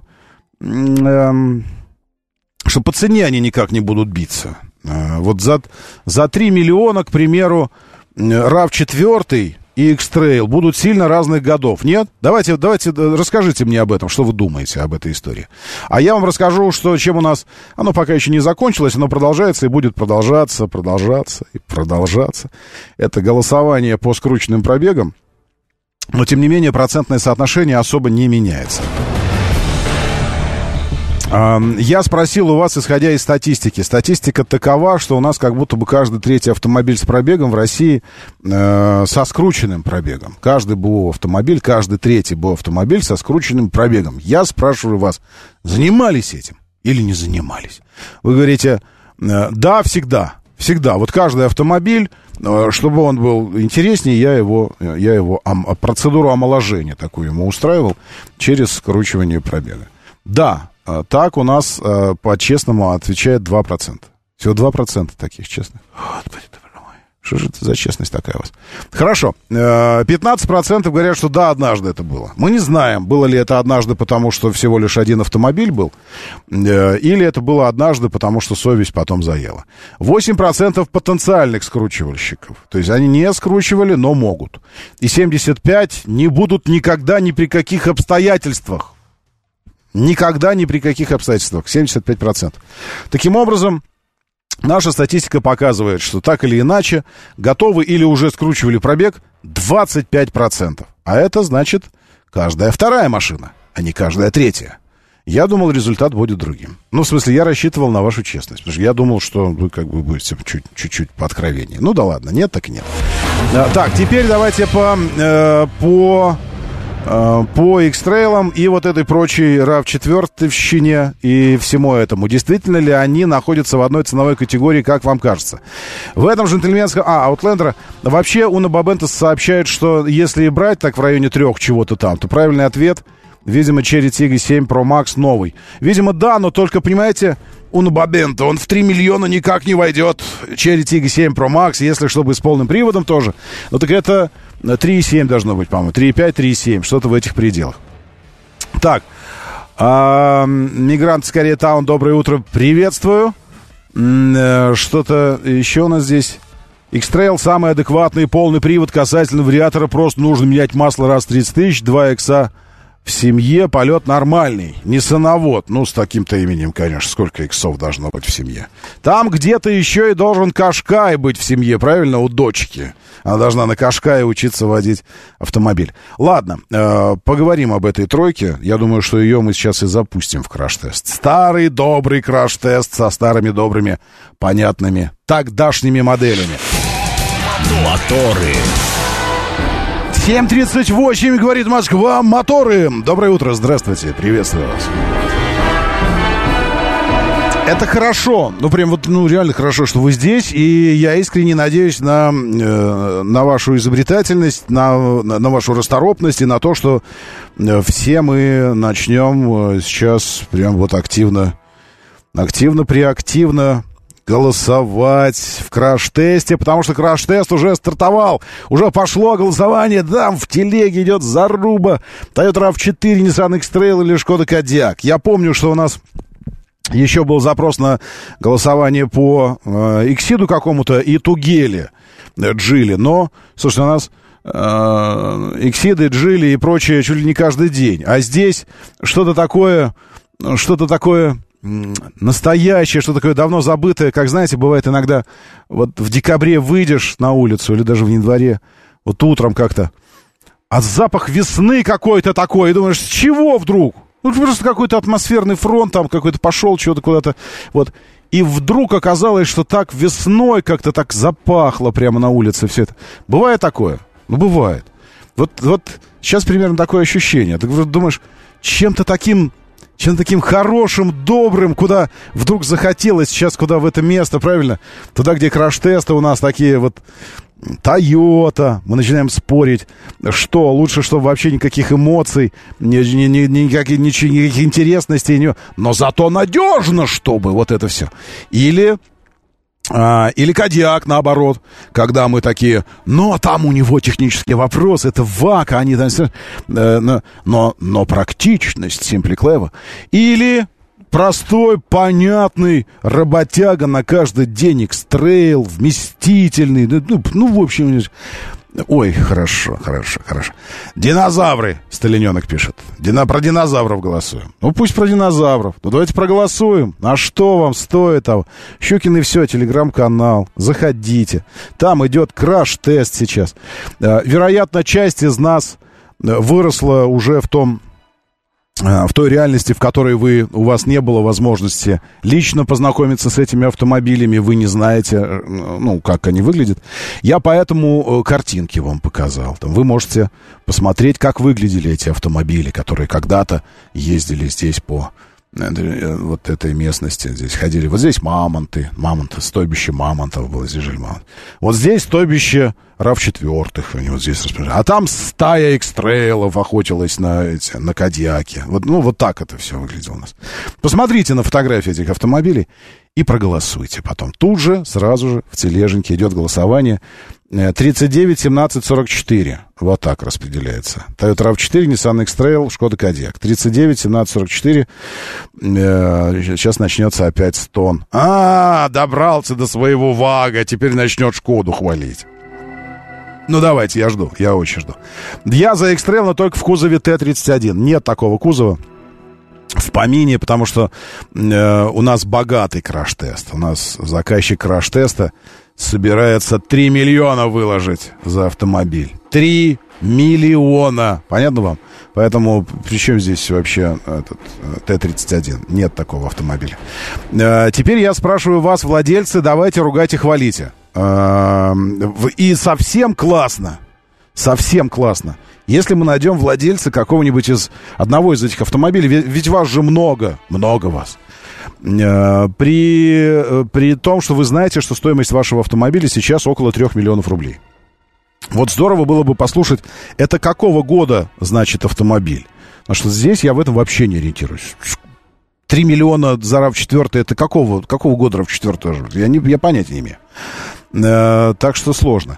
эм, что по цене они никак не будут биться. Э, вот за, за три миллиона, к примеру, рав четыре и X-Trail будут сильно разных годов. Нет? Давайте, давайте, расскажите мне об этом, что вы думаете об этой истории. А я вам расскажу, что чем у нас... Оно пока еще не закончилось, оно продолжается и будет продолжаться, продолжаться и продолжаться. Это голосование по скрученным пробегам. Но, тем не менее, процентное соотношение особо не меняется. Я спросил у вас, исходя из статистики. Статистика такова, что у нас как будто бы каждый третий автомобиль с пробегом в России э, со скрученным пробегом. Каждый БУ автомобиль, каждый третий БУ автомобиль со скрученным пробегом. Я спрашиваю вас, занимались этим или не занимались? Вы говорите, э, да, всегда. Всегда. Вот каждый автомобиль, э, чтобы он был интереснее, я его, я его ам, процедуру омоложения такую ему устраивал через скручивание пробега. Да. Так у нас, по-честному, отвечает два процента. Всего два процента таких честных. Господи, что же это за честность такая у вас? Хорошо. пятнадцать процентов говорят, что да, однажды это было. Мы не знаем, было ли это однажды, потому что всего лишь один автомобиль был, или это было однажды, потому что совесть потом заела. восемь процентов потенциальных скручивальщиков. То есть они не скручивали, но могут. И семьдесят пять процентов не будут никогда ни при каких обстоятельствах. Никогда, ни при каких обстоятельствах. семьдесят пять процентов. Таким образом, наша статистика показывает, что так или иначе готовы или уже скручивали пробег двадцать пять процентов. А это значит каждая вторая машина, а не каждая третья. Я думал, результат будет другим. Ну, в смысле, я рассчитывал на вашу честность. Потому что я думал, что вы как бы будете чуть, чуть-чуть пооткровеннее. Ну да ладно, нет, так и нет. А, так, теперь давайте по... Э, по... по X-Trail'ам и вот этой прочей рав четыре-щине и всему этому. Действительно ли они находятся в одной ценовой категории, как вам кажется? В этом джентльменском... А, Outlander. Вообще, Уно Бабентес сообщает, что если брать так в районе трех чего-то там, то правильный ответ, видимо, Cherry Tiggo семь Pro Max новый. Видимо, да, но только, понимаете, Уно Бабенто, он в три миллиона никак не войдет. Cherry Tiggo семь Pro Max, если чтобы с полным приводом тоже. Ну так это... три и семь должно быть, по-моему. три и пять, три и семь. Что-то в этих пределах. Так. А, Мигрант скорее таун, доброе утро, приветствую. Что-то еще у нас здесь. X-Trail самый адекватный, полный привод касательно вариатора. Просто нужно менять масло раз в тридцать тысяч. Два икса в семье, полет нормальный. Не сановод. Ну, с таким-то именем, конечно. Сколько иксов должно быть в семье? Там где-то еще и должен Кашкай быть в семье, правильно? У дочки. Она должна на Кашкае учиться водить автомобиль. Ладно, э, поговорим об этой тройке. Я думаю, что ее мы сейчас и запустим в краш-тест. Старый добрый краш-тест со старыми добрыми, понятными, тогдашними моделями. Моторы. семь тридцать восемь, говорит Москва, моторы. Доброе утро, здравствуйте, приветствую вас. Это хорошо, ну прям вот, ну реально хорошо, что вы здесь, и я искренне надеюсь на, э, на вашу изобретательность, на, на, на вашу расторопность и на то, что все мы начнем сейчас прям вот активно, активно-преактивно голосовать в краш-тесте, потому что краш-тест уже стартовал, уже пошло голосование, там в телеге идет заруба, Toyota рав четыре, Nissan X-Trail или Skoda Kodiaq. Я помню, что у нас еще был запрос на голосование по э, Иксиду какому-то и Тугеле, э, Джили. Но, слушайте, у нас э, Иксиды, Джили и прочее чуть ли не каждый день. А здесь что-то такое, что-то такое настоящее, что-то такое давно забытое. Как, знаете, бывает иногда, вот в декабре выйдешь на улицу или даже в январе, вот утром как-то, а запах весны какой-то такой, и думаешь, с чего вдруг? Ну, просто какой-то атмосферный фронт там какой-то пошел, что-то куда-то, вот. И вдруг оказалось, что так весной как-то так запахло прямо на улице все это. Бывает такое? Ну, бывает. Вот, вот сейчас примерно такое ощущение. Ты думаешь, чем-то таким, чем-то таким хорошим, добрым, куда вдруг захотелось сейчас, куда в это место, правильно? Туда, где краш-тесты у нас такие вот... Toyota, мы начинаем спорить, что лучше, чтобы вообще никаких эмоций, ни, ни, ни, никаких, ничего, никаких интересностей, не... но зато надежно, чтобы вот это все. Или, а, или Kodiaq, наоборот, когда мы такие, но там у него технические вопросы, это ВАК, они там... Э, но, но, но практичность, Simply Clever. Или... простой, понятный работяга на каждый день, X-Trail, вместительный, ну, ну, в общем, ой, хорошо, хорошо, хорошо. Динозавры, Сталиненок пишет. Дина, про динозавров голосуем. Ну, пусть про динозавров. Ну, давайте проголосуем. А что вам стоит того? Щукин и все, телеграм-канал. Заходите. Там идет краш-тест сейчас. Вероятно, часть из нас выросла уже в том... в той реальности, в которой вы, у вас не было возможности лично познакомиться с этими автомобилями, вы не знаете, ну, как они выглядят. Я поэтому картинки вам показал. Там вы можете посмотреть, как выглядели эти автомобили, которые когда-то ездили здесь по вот этой местности. Здесь ходили. Вот здесь мамонты. Мамонты, стойбище мамонтов было. Здесь жили мамонты. Вот здесь стойбище рав четвертых. Они вот здесь расположены. А там стая X-Trail'ов охотилась на, эти, на Кодиаке. Вот, ну, вот так это все выглядело у нас. Посмотрите на фотографии этих автомобилей и проголосуйте потом. Тут же, сразу же в тележеньке идет голосование. тридцать девять семнадцать сорок четыре. Вот так распределяется. Toyota рав четыре, Nissan X-Trail, Skoda Kodiaq. тридцать девять семнадцать сорок четыре. Сейчас начнется опять стон. А, добрался до своего ВАГа. Теперь начнет Шкоду хвалить. Ну, давайте, я жду. Я очень жду. Я за X-Trail, но только в кузове Т тридцать один. Нет такого кузова в помине, потому что э, у нас богатый краш-тест. У нас заказчик краш-теста собирается три миллиона выложить за автомобиль. три миллиона. Понятно вам? Поэтому при чем здесь вообще этот Т тридцать один? Нет такого автомобиля. Э, теперь я спрашиваю вас, владельцы, давайте ругайте, хвалите. Э, и совсем классно. Совсем классно. Если мы найдем владельца какого-нибудь из одного из этих автомобилей, ведь, ведь вас же много, много вас. Э, при, при том, что вы знаете, что стоимость вашего автомобиля сейчас около трех миллионов рублей. Вот здорово было бы послушать, это какого года, значит, автомобиль. Потому что здесь я в этом вообще не ориентируюсь. три миллиона за рав четыре, это какого, какого года рав четыре? Я, не, я понятия не имею. Э, так что сложно.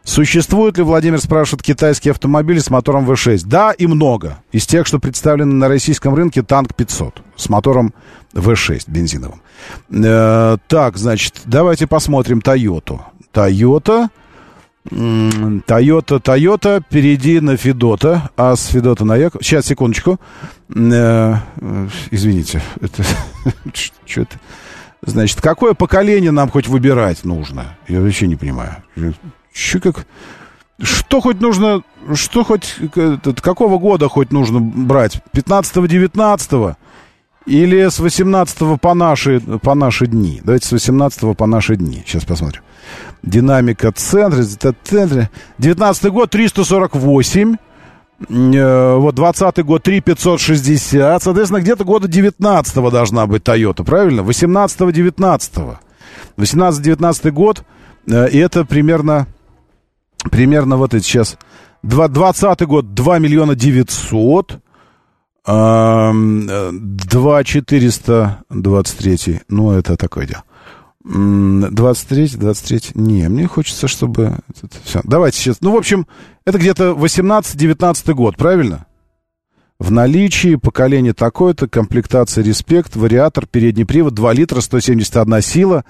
Существуют ли, Владимир спрашивает, китайские автомобили с мотором вэ шесть? Да, и много. Из тех, что представлены на российском рынке, танк пятьсот с мотором вэ шесть бензиновым. Э, так, значит, давайте посмотрим Тойоту. Тойота... Тойота, Тойота, перейди на Федота, а с Федота на Яко... Сейчас, секундочку. Э, извините, это... Что это? Значит, какое поколение нам хоть выбирать нужно? Я вообще не понимаю. Что как... Что хоть нужно... Что хоть... Какого года хоть нужно брать? пятнадцатого-девятнадцатого? Или с восемнадцатого по наши, по наши дни? Давайте с восемнадцатого по наши дни. Сейчас посмотрим. Динамика центра. девятнадцатый год триста сорок восемь. Вот двадцатый год три тысячи пятьсот шестьдесят. Соответственно, где-то года девятнадцатого должна быть Toyota, правильно? восемнадцатого-девятнадцатого. восемнадцатый-девятнадцатый год. И это примерно... Примерно вот это сейчас. двадцатый год два миллиона девятьсот. два четыреста двадцать три. Ну, это такое дело. двадцать три, двадцать три. Не, мне хочется, чтобы... Все. Давайте сейчас. Ну, в общем, это где-то восемнадцатый-девятнадцатый год, правильно? В наличии поколение такое-то, комплектация респект, вариатор, передний привод, два литра, сто семьдесят одна сила.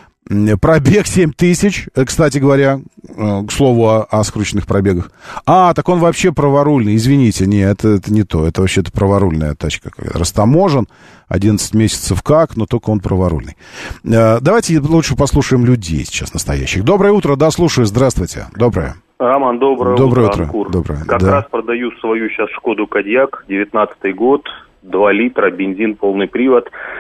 Пробег семь тысяч, кстати говоря, к слову о, о скрученных пробегах. А, так он вообще праворульный, извините, не, это, это не то, это вообще-то праворульная тачка. Растаможен, одиннадцать месяцев как, но только он праворульный. Давайте лучше послушаем людей сейчас настоящих. Доброе утро, да, слушаю, здравствуйте, доброе. Роман, доброе, доброе утро, утро. Доброе, как да. раз продаю свою сейчас Шкоду Кодиак, девятнадцатый год, два литра, бензин, полный привод,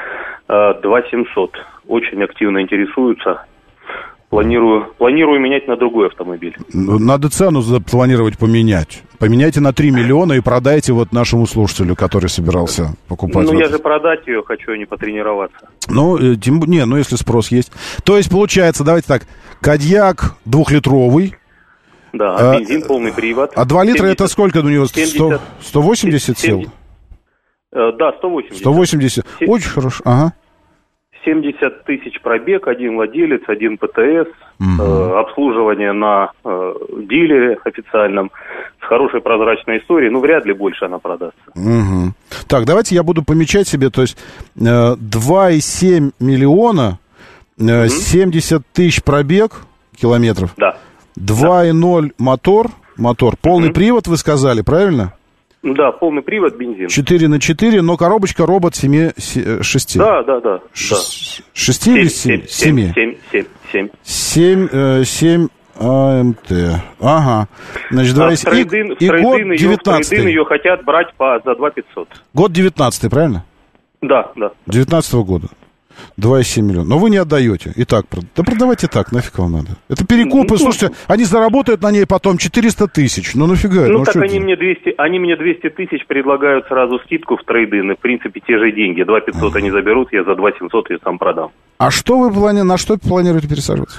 два семьсот. Очень активно интересуются. Планирую, планирую менять на другой автомобиль. Надо цену запланировать поменять. Поменяйте на три миллиона и продайте вот нашему слушателю, который собирался покупать. Ну, вот. Я же продать ее хочу, а не потренироваться. Ну, тем, не, ну, если спрос есть. То есть, получается, давайте так, Кодиак двухлитровый. Да, а, бензин, полный привод. А два литра семьдесят, это сколько у него? семьдесят, сто восемьдесят сил? семьдесят, э, да, сто восемьдесят. сто восемьдесят. семьдесят. Очень хорошо, ага. семьдесят тысяч пробег, один владелец, один ПТС, угу. э, обслуживание на э, дилере официальном, с хорошей прозрачной историей, ну, вряд ли больше она продастся. Угу. Так, давайте я буду помечать себе, то есть э, два и семь миллиона, э, угу. семьдесят тысяч пробег, километров, да. два и ноль мотор, мотор, полный угу. привод, вы сказали, правильно? Да, полный привод, бензин. четыре на четыре, но коробочка робот семь, шесть. Да, да, да. шесть или семь? семь. семь. семь, семь АМТ. Ага. Значит, два а трейдин, и, и год девятнадцатый. Ее, ее хотят брать по, за два пятьсот. Год девятнадцатый, правильно? Да, да. девятнадцатого года. два и семь миллиона. Но вы не отдаете. И так, да продавайте так, нафиг вам надо. Это перекупы, ну, слушайте, они заработают на ней потом четыреста тысяч. Ну нафига? Ну, ну так они мне, двести, они мне двести тысяч предлагают сразу скидку в трейдин. В принципе, те же деньги. два пятьсот а. они заберут, я за два семьсот ее сам продам. А что вы плани... на что планируете пересаживаться?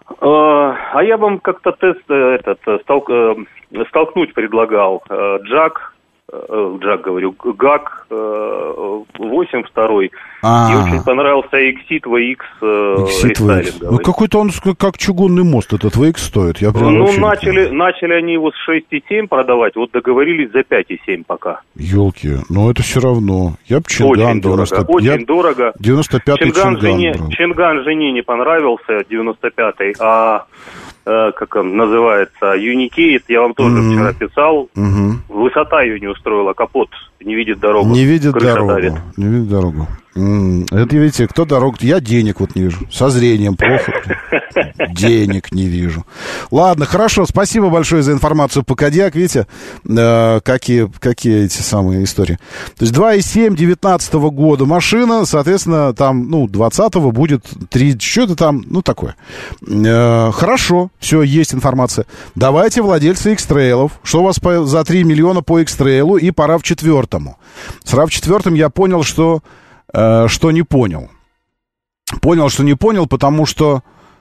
А я вам как-то тест этот, столк, столкнуть предлагал. Джак, Джак говорю, ГАК восемь второй. А-а-а. Мне очень понравился Exit ви икс рестайлинговый. Ну какой-то он как чугунный мост этот ви икс стоит. Я прям ну начали, начали они его с шесть и семь продавать, вот договорились за пять и семь пока. Ёлки, но это все равно. Я бы Чинган очень девяносто... дорого, очень я... дорого. девяносто пятый Чинган, Чинган жене, брал. Чинган жене не понравился, девяносто пятый, а э, как он называется, Юникейт, я вам тоже mm-hmm. вчера писал, mm-hmm. высота ее не устроила, капот не видит дорогу. Не видит дорогу, давит. не видит дорогу. М-м, это, видите, кто дорогу... Я денег вот не вижу. Со зрением плохо. Денег не вижу. Ладно, хорошо. Спасибо большое за информацию по Кодиак. Видите, э, какие, какие эти самые истории. То есть два и семь девятнадцатого года машина, соответственно, там, ну, двадцатого будет три... Что-то там, ну, такое. Э, хорошо. Все, есть информация. Давайте, владельцы X-Trail'ов. Что у вас по, за три миллиона по X-Trail'у и по рав четыре? С рав четыре я понял, что... Что не понял. Понял, что не понял, потому что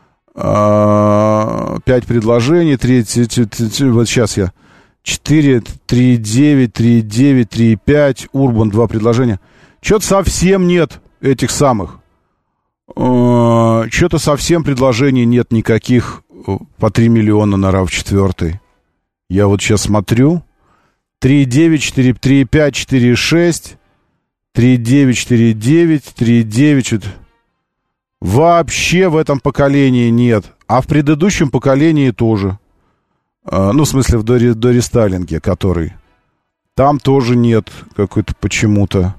э, пять предложений, три, вот сейчас я, четыре, три, девять, три, девять, три, пять, Урбан, два предложения. Что-то совсем нет этих самых. Э, что-то совсем предложений нет никаких по три миллиона на рав четыре. Я вот сейчас смотрю. три девять, четыре, три пять, четыре шесть, три девять, четыре девять, три девять. Вообще в этом поколении нет. А в предыдущем поколении тоже. Ну, в смысле, в доре, дорестайлинге, который. Там тоже нет какой-то почему-то.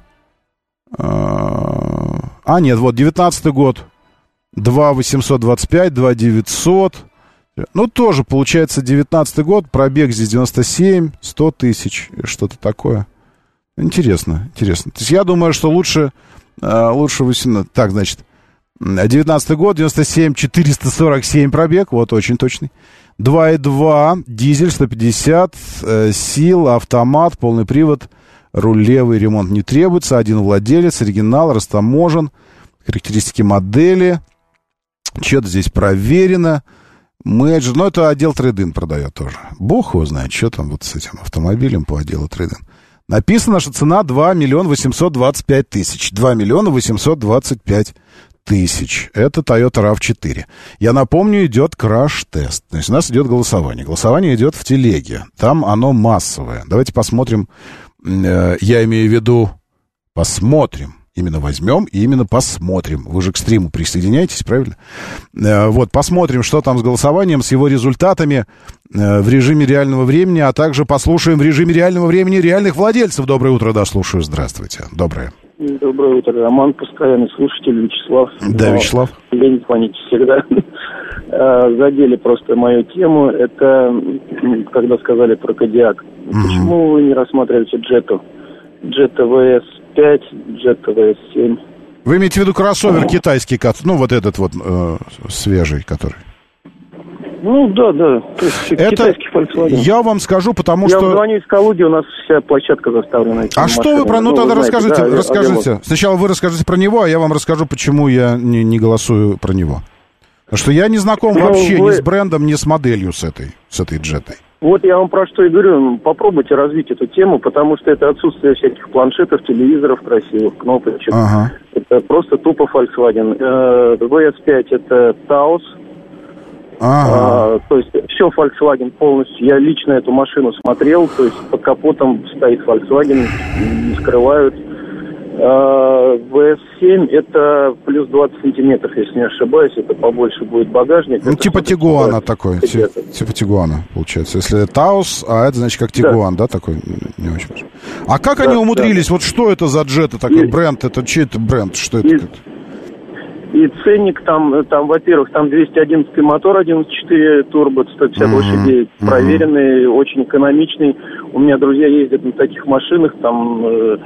А, нет, вот, девятнадцатый год. два восемьсот двадцать пять, два девятьсот. Ну, тоже, получается, девятнадцатый год. Пробег здесь девяносто семь, сто тысяч. Что-то такое. Интересно, интересно. То есть я думаю, что лучше... Лучше восемнадцать... Так, значит... девятнадцатый год, девяносто семь, четыреста сорок семь пробег. Вот, очень точный. два и два, дизель, сто пятьдесят э, сил, автомат, полный привод, руль левый, ремонт не требуется, один владелец, оригинал, растаможен, характеристики модели, что-то здесь проверено, менеджер, ну, это отдел трейд-ин продает тоже. Бог его знает, что там вот с этим автомобилем по отделу трейд-ин. Написано, что цена два миллиона восемьсот двадцать пять тысяч. два миллиона восемьсот двадцать пять тысяч. Это Toyota рав четыре. Я напомню, идет краш-тест. То есть у нас идет голосование. Голосование идет в телеге. Там оно массовое. Давайте посмотрим. Э, я имею в виду посмотрим. Именно возьмем и именно посмотрим. Вы же к стриму присоединяетесь, правильно? Э, вот, посмотрим, что там с голосованием, с его результатами э, в режиме реального времени, а также послушаем в режиме реального времени реальных владельцев. Доброе утро, да, слушаю. Здравствуйте. Доброе. Доброе утро, Роман, постоянный слушатель, Вячеслав. Да, Вячеслав. Лень звонить всегда. Задели просто мою тему. Это когда сказали про Кодиак. Почему вы не рассматриваете Джетту? Джетта вэ эс пять, Джетта вэ эс семь. Вы имеете в виду кроссовер китайский, ну, вот этот вот э, свежий, который? Ну, да, да. То есть это китайский Volkswagen. Я вам скажу, потому я что... Я звоню из Калуги, у нас вся площадка заставлена. А машинами. Что вы про... Ну, ну тогда вы расскажите, да, расскажите. Я... Сначала вы расскажите про него, а я вам расскажу, почему я не, не голосую про него. Потому что я не знаком ну, вообще вы... ни с брендом, ни с моделью с этой, с этой джетой. Вот я вам про что и говорю. Попробуйте развить эту тему, потому что это отсутствие всяких планшетов, телевизоров красивых, кнопочек. Ага. Это просто тупо Volkswagen. вэ эс пять это Taos. Ага. А, то есть все Volkswagen полностью. Я лично эту машину смотрел, то есть под капотом стоит Volkswagen, не скрывают. А, вэ эс семь это плюс двадцать сантиметров, если не ошибаюсь, это побольше будет багажник. Ну, это типа Тигуана такой, типа, типа Тигуана, получается. Если Таус, а это значит как Тигуан, да, да такой? Не очень хорошо. А как да, они умудрились? Да. Вот что это за джет такой, и... бренд? Это чей это бренд? Что это? И... И ценник там, там, во-первых, там двести одиннадцатый мотор, одиннадцать четыре турбо, сто пятьдесят mm-hmm. лошадей, проверенный, mm-hmm. очень экономичный. У меня друзья ездят на таких машинах, там э,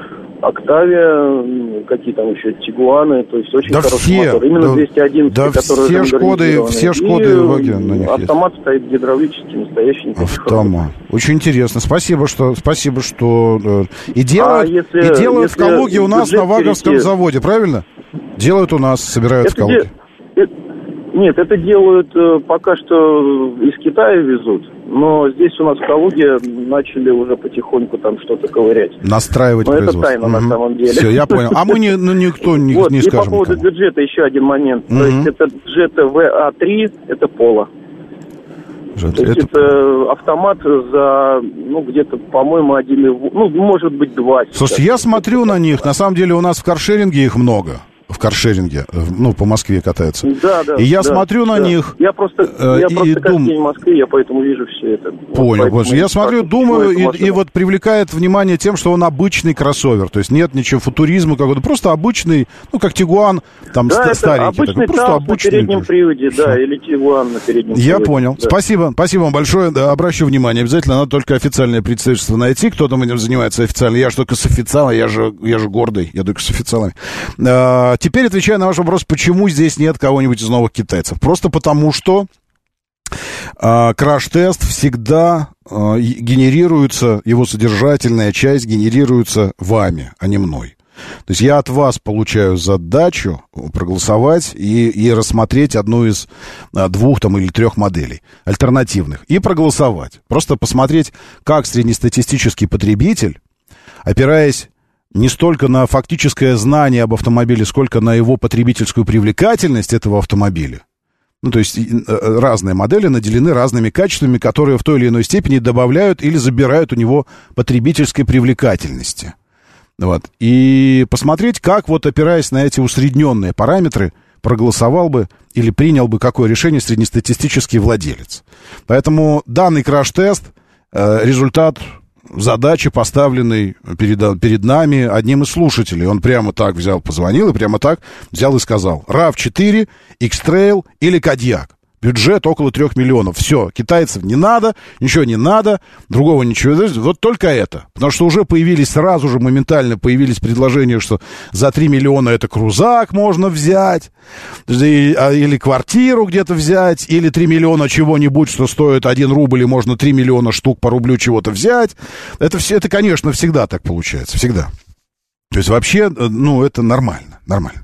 Октавия, какие там еще, Тигуаны, то есть очень да хороший все, мотор. Именно да, двести одиннадцать, да который все Шкоды, все Шкоды и на них автомат есть. Стоит гидравлический, настоящий. Автомат. Очень интересно. Спасибо, что, спасибо, что... И делают, а если, и делают если в Калуге у нас на Ваговском перейти... заводе, правильно? Делают у нас, собирают это в Калуге. Де... Это... Нет, это делают э, пока что из Китая везут, но здесь у нас в Калуге начали уже потихоньку там что-то ковырять. Настраивать но производство. Это тайна угу. на самом деле. Все, я понял. А мы не, ну, никто не, вот, не и скажем. И по поводу кому. бюджета еще один момент. Угу. То есть это Jetta вэ а три, это Polo. Jetta. То есть это... это автомат за, ну, где-то, по-моему, один, ну, может быть, два. Слушайте, я смотрю на них, на самом деле у нас в каршеринге их много. В каршеринге, ну, по Москве катаются. Да, да. И я да, смотрю на да. них. Я просто, э, я и просто дум... каждый день в Москве, я поэтому вижу все это. Понял, вот Боже. Я смотрю, думаю, и, и вот привлекает внимание тем, что он обычный кроссовер. То есть нет ничего футуризма какого-то. Просто обычный, ну, как Тигуан, там да, старенький. Обычный такой, просто обычный на переднем приводе, да, все. Или Тигуан на переднем я приводе. Я понял. Да. Спасибо. Спасибо вам большое. Да, обращу внимание. Обязательно надо только официальное представительство найти. Кто там этим занимается официально. Я же только с официалом, я же, я же гордый. Я только с официалами. А, теперь отвечаю на ваш вопрос, почему здесь нет кого-нибудь из новых китайцев. Просто потому, что э, краш-тест всегда э, генерируется, его содержательная часть генерируется вами, а не мной. То есть я от вас получаю задачу проголосовать и, и рассмотреть одну из а, двух там, или трех моделей альтернативных и проголосовать. Просто посмотреть, как среднестатистический потребитель, опираясь не столько на фактическое знание об автомобиле, сколько на его потребительскую привлекательность этого автомобиля, Ну, то есть разные модели наделены разными качествами, которые в той или иной степени добавляют или забирают у него потребительской привлекательности. Вот. И посмотреть, как вот опираясь на эти усредненные параметры, проголосовал бы или принял бы какое решение среднестатистический владелец. Поэтому данный краш-тест, э, результат задачи, поставленной перед, перед нами одним из слушателей. Он прямо так взял, позвонил и прямо так взял и сказал: рав четыре, X-Trail или Кодиак. Бюджет около трех миллионов. Все, китайцев не надо, ничего не надо, другого ничего. Вот только это. Потому что уже появились, сразу же моментально появились предложения, что за три миллиона это крузак можно взять, или квартиру где-то взять, или три миллиона чего-нибудь, что стоит один рубль, и можно три миллиона штук по рублю чего-то взять. Это, все, это, конечно, всегда так получается, всегда. То есть вообще, ну, это нормально, нормально.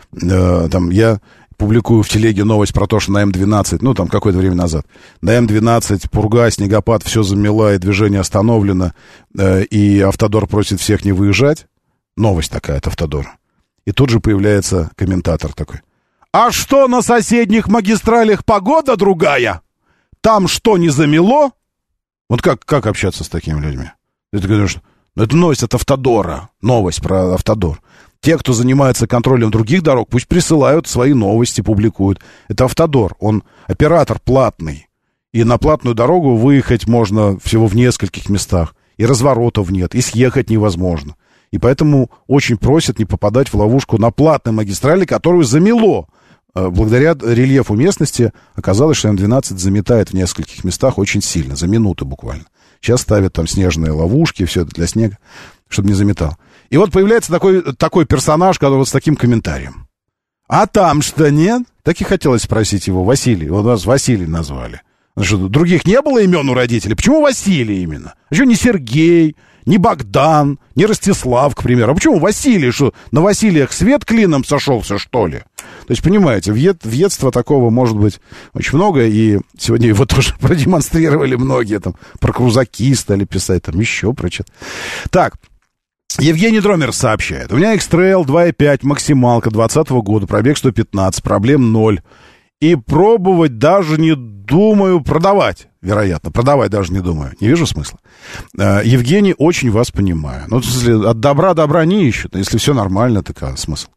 Там я... публикую в телеге новость про то, что на эм двенадцать, ну, там, какое-то время назад, на эм двенадцать пурга, снегопад, все замело, и движение остановлено, э, и Автодор просит всех не выезжать. Новость такая от Автодора. И тут же появляется комментатор такой: а что, на соседних магистралях погода другая? Там что, не замело? Вот как, как общаться с такими людьми? Это, конечно, это новость от Автодора, новость про Автодор. Те, кто занимается контролем других дорог, пусть присылают свои новости, публикуют. Это Автодор, он оператор платный. И на платную дорогу выехать можно всего в нескольких местах. И разворотов нет, и съехать невозможно. И поэтому очень просят не попадать в ловушку на платной магистрали, которую замело. Благодаря рельефу местности оказалось, что эм двенадцать заметает в нескольких местах очень сильно, за минуту буквально. Сейчас ставят там снежные ловушки, все это для снега, чтобы не заметал. И вот появляется такой, такой персонаж, который вот с таким комментарием. А там что, нет? Так и хотелось спросить его. Василий, вот нас Василий назвали. Что, других не было имен у родителей? Почему Василий именно? А что не Сергей, не Богдан, не Ростислав, к примеру? А почему Василий? Что, на Василиях свет клином сошелся, что ли? То есть, понимаете, въедства такого может быть очень много, и сегодня его тоже продемонстрировали многие, там, про крузаки стали писать, там, еще про что-то. Так, Евгений Дромер сообщает: у меня X-Trail два и пять, максималка двадцатого года, пробег сто пятнадцать, проблем ноль. И пробовать даже не думаю продавать, вероятно. Продавать даже не думаю. Не вижу смысла. Евгений, очень вас понимаю. Ну, в смысле, от добра добра не ищут. Если все нормально, так а смысл.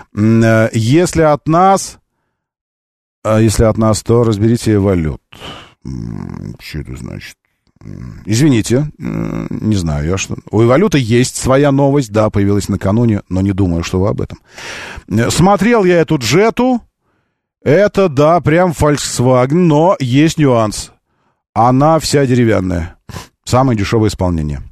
Если от нас... Если от нас, то разберите валют. Что это значит? Извините, не знаю я что. У валюты есть своя новость, да, появилась накануне, но не думаю, что вы об этом. Смотрел я эту джету. Это, да, прям Volkswagen, но есть нюанс. Она вся деревянная. Самое дешевое исполнение.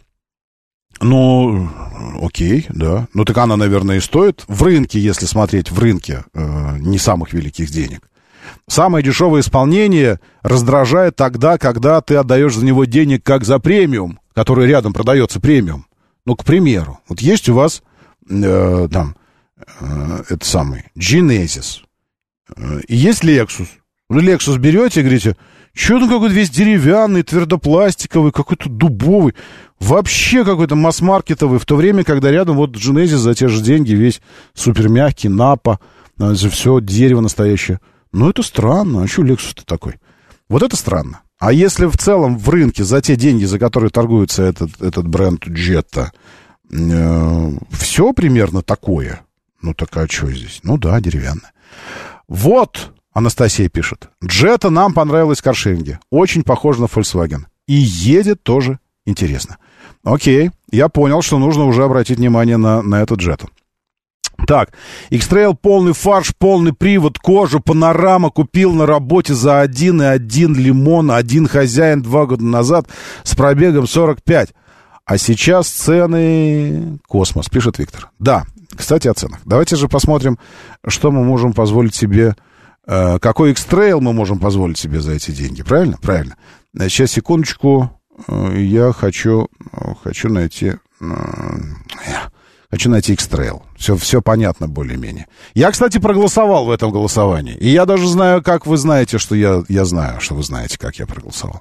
Ну, окей, да. Ну, так она, наверное, и стоит. В рынке, если смотреть, в рынке э, не самых великих денег. Самое дешевое исполнение раздражает тогда, когда ты отдаешь за него денег как за премиум, который рядом продается премиум. Ну, к примеру, вот есть у вас э, там, э, это самый Genesis. И есть Lexus. Вы Lexus берете и говорите: что он какой-то весь деревянный, твердопластиковый, какой-то дубовый, вообще какой-то масс-маркетовый, в то время, когда рядом вот Genesis за те же деньги весь супер мягкий, напа, все дерево настоящее. Ну, это странно. А что Lexus-то такой? Вот это странно. А если в целом в рынке за те деньги, за которые торгуется этот, этот бренд Jetta, э, все примерно такое, ну, так а что здесь? Ну, да, деревянное. Вот, Анастасия пишет: Джета нам понравилась в каршеринге. Очень похоже на Volkswagen. И едет тоже интересно. Окей, я понял, что нужно уже обратить внимание на, на эту Джету. Так, X-Trail полный фарш, полный привод, кожа, панорама. Купил на работе за один и один лимон. Один хозяин два года назад с пробегом сорок пять. А сейчас цены... Космос, пишет Виктор. Да, кстати, о ценах. Давайте же посмотрим, что мы можем позволить себе... Э, какой X-Trail мы можем позволить себе за эти деньги. Правильно? Правильно. Сейчас, секундочку. Э, я хочу... Хочу найти... Э, хочу найти X-Trail. Все, все понятно более-менее. Я, кстати, проголосовал в этом голосовании. И я даже знаю, как вы знаете, что я... Я знаю, что вы знаете, как я проголосовал.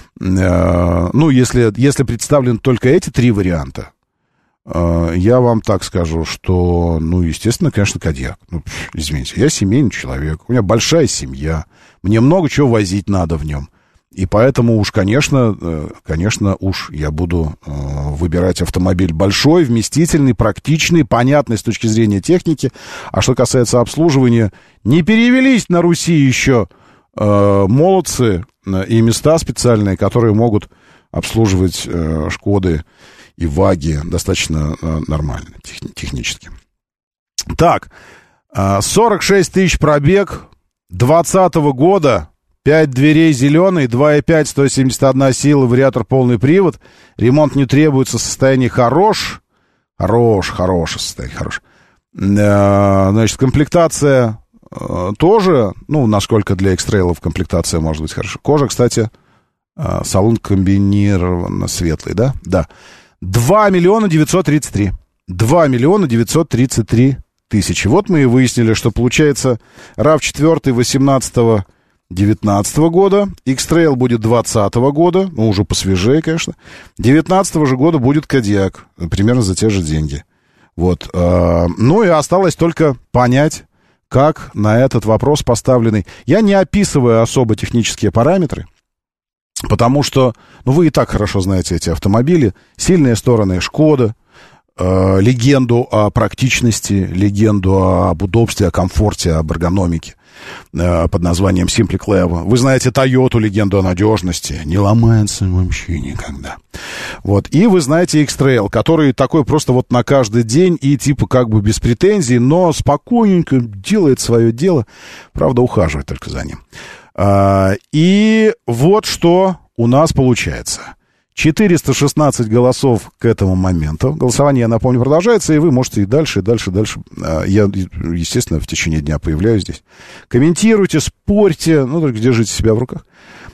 Э, ну, если, если представлены только эти три варианта, я вам так скажу, что, ну, естественно, конечно, Кодиак. Ну, извините, я семейный человек, у меня большая семья, Мне много чего возить надо в нем. И поэтому уж, конечно, конечно, уж я буду выбирать автомобиль большой, вместительный, практичный, понятный с точки зрения техники. А что касается обслуживания, не перевелись на Руси еще молодцы и места специальные, которые могут обслуживать Шкоды и Ваги достаточно нормально, технически. Так, сорок шесть тысяч пробег, двадцатого года. пять дверей зеленый, два и пять, сто семьдесят одна сила, вариатор полный привод. Ремонт не требуется, состояние хорош. Хорош, хорошее состояние, хорош. Значит, комплектация тоже, ну, насколько для X-Trail'ов комплектация может быть хорошо. Кожа, кстати, салон комбинированно светлый, да? Да. два миллиона девятьсот тридцать три. два миллиона девятьсот тридцать три тысячи. Вот мы и выяснили, что получается рав четыре восемнадцатого девятнадцатого года, X-Trail будет двадцатого года, ну, уже посвежее, конечно. девятнадцатого же года будет Кодиак, примерно за те же деньги. Вот. Ну и осталось только понять, как на этот вопрос поставленный. Я не описываю особо технические параметры, потому что, ну, вы и так хорошо знаете эти автомобили. Сильные стороны Шкода, э, легенду о практичности, легенду об удобстве, о комфорте, об эргономике э, под названием Simply Clever. Вы знаете Toyota, легенду о надежности. Не ломается вообще никогда. Вот. И вы знаете X-Trail, который такой просто вот на каждый день и типа как бы без претензий, но спокойненько делает свое дело. Правда, ухаживает только за ним. А, и вот что у нас получается. четыреста шестнадцать голосов к этому моменту. Голосование, я напомню, продолжается, и вы можете и дальше, и дальше, и дальше. Я, естественно, в течение дня появляюсь здесь. Комментируйте, спорьте, ну, только держите себя в руках.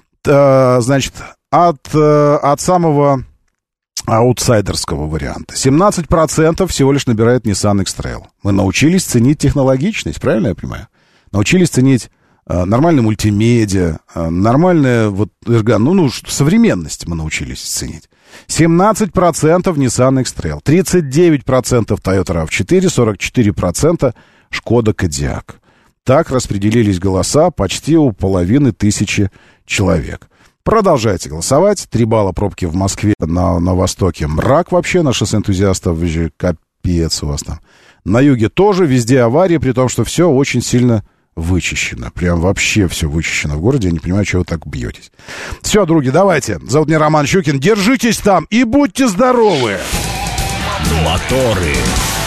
А, значит, от, от самого аутсайдерского варианта семнадцать процентов всего лишь набирает Nissan X-Trail. Мы научились ценить технологичность, правильно я понимаю? Научились ценить нормальная мультимедиа, нормальная вот, ну, ну, современность мы научились ценить. семнадцать процентов Nissan X-Trail, тридцать девять процентов Toyota рав четыре, сорок четыре процента Шкода Кодиак. Так распределились голоса почти у половины тысячи человек. Продолжайте голосовать. Три балла пробки в Москве, на, на востоке мрак вообще, на шоссе энтузиастов, капец у вас там. На юге тоже, везде аварии, при том, что все очень сильно вычищено. Прям вообще все вычищено в городе. Я не понимаю, чего вы так бьетесь. Все, други, давайте. Зовут меня Роман Щукин. Держитесь там и будьте здоровы! Моторы.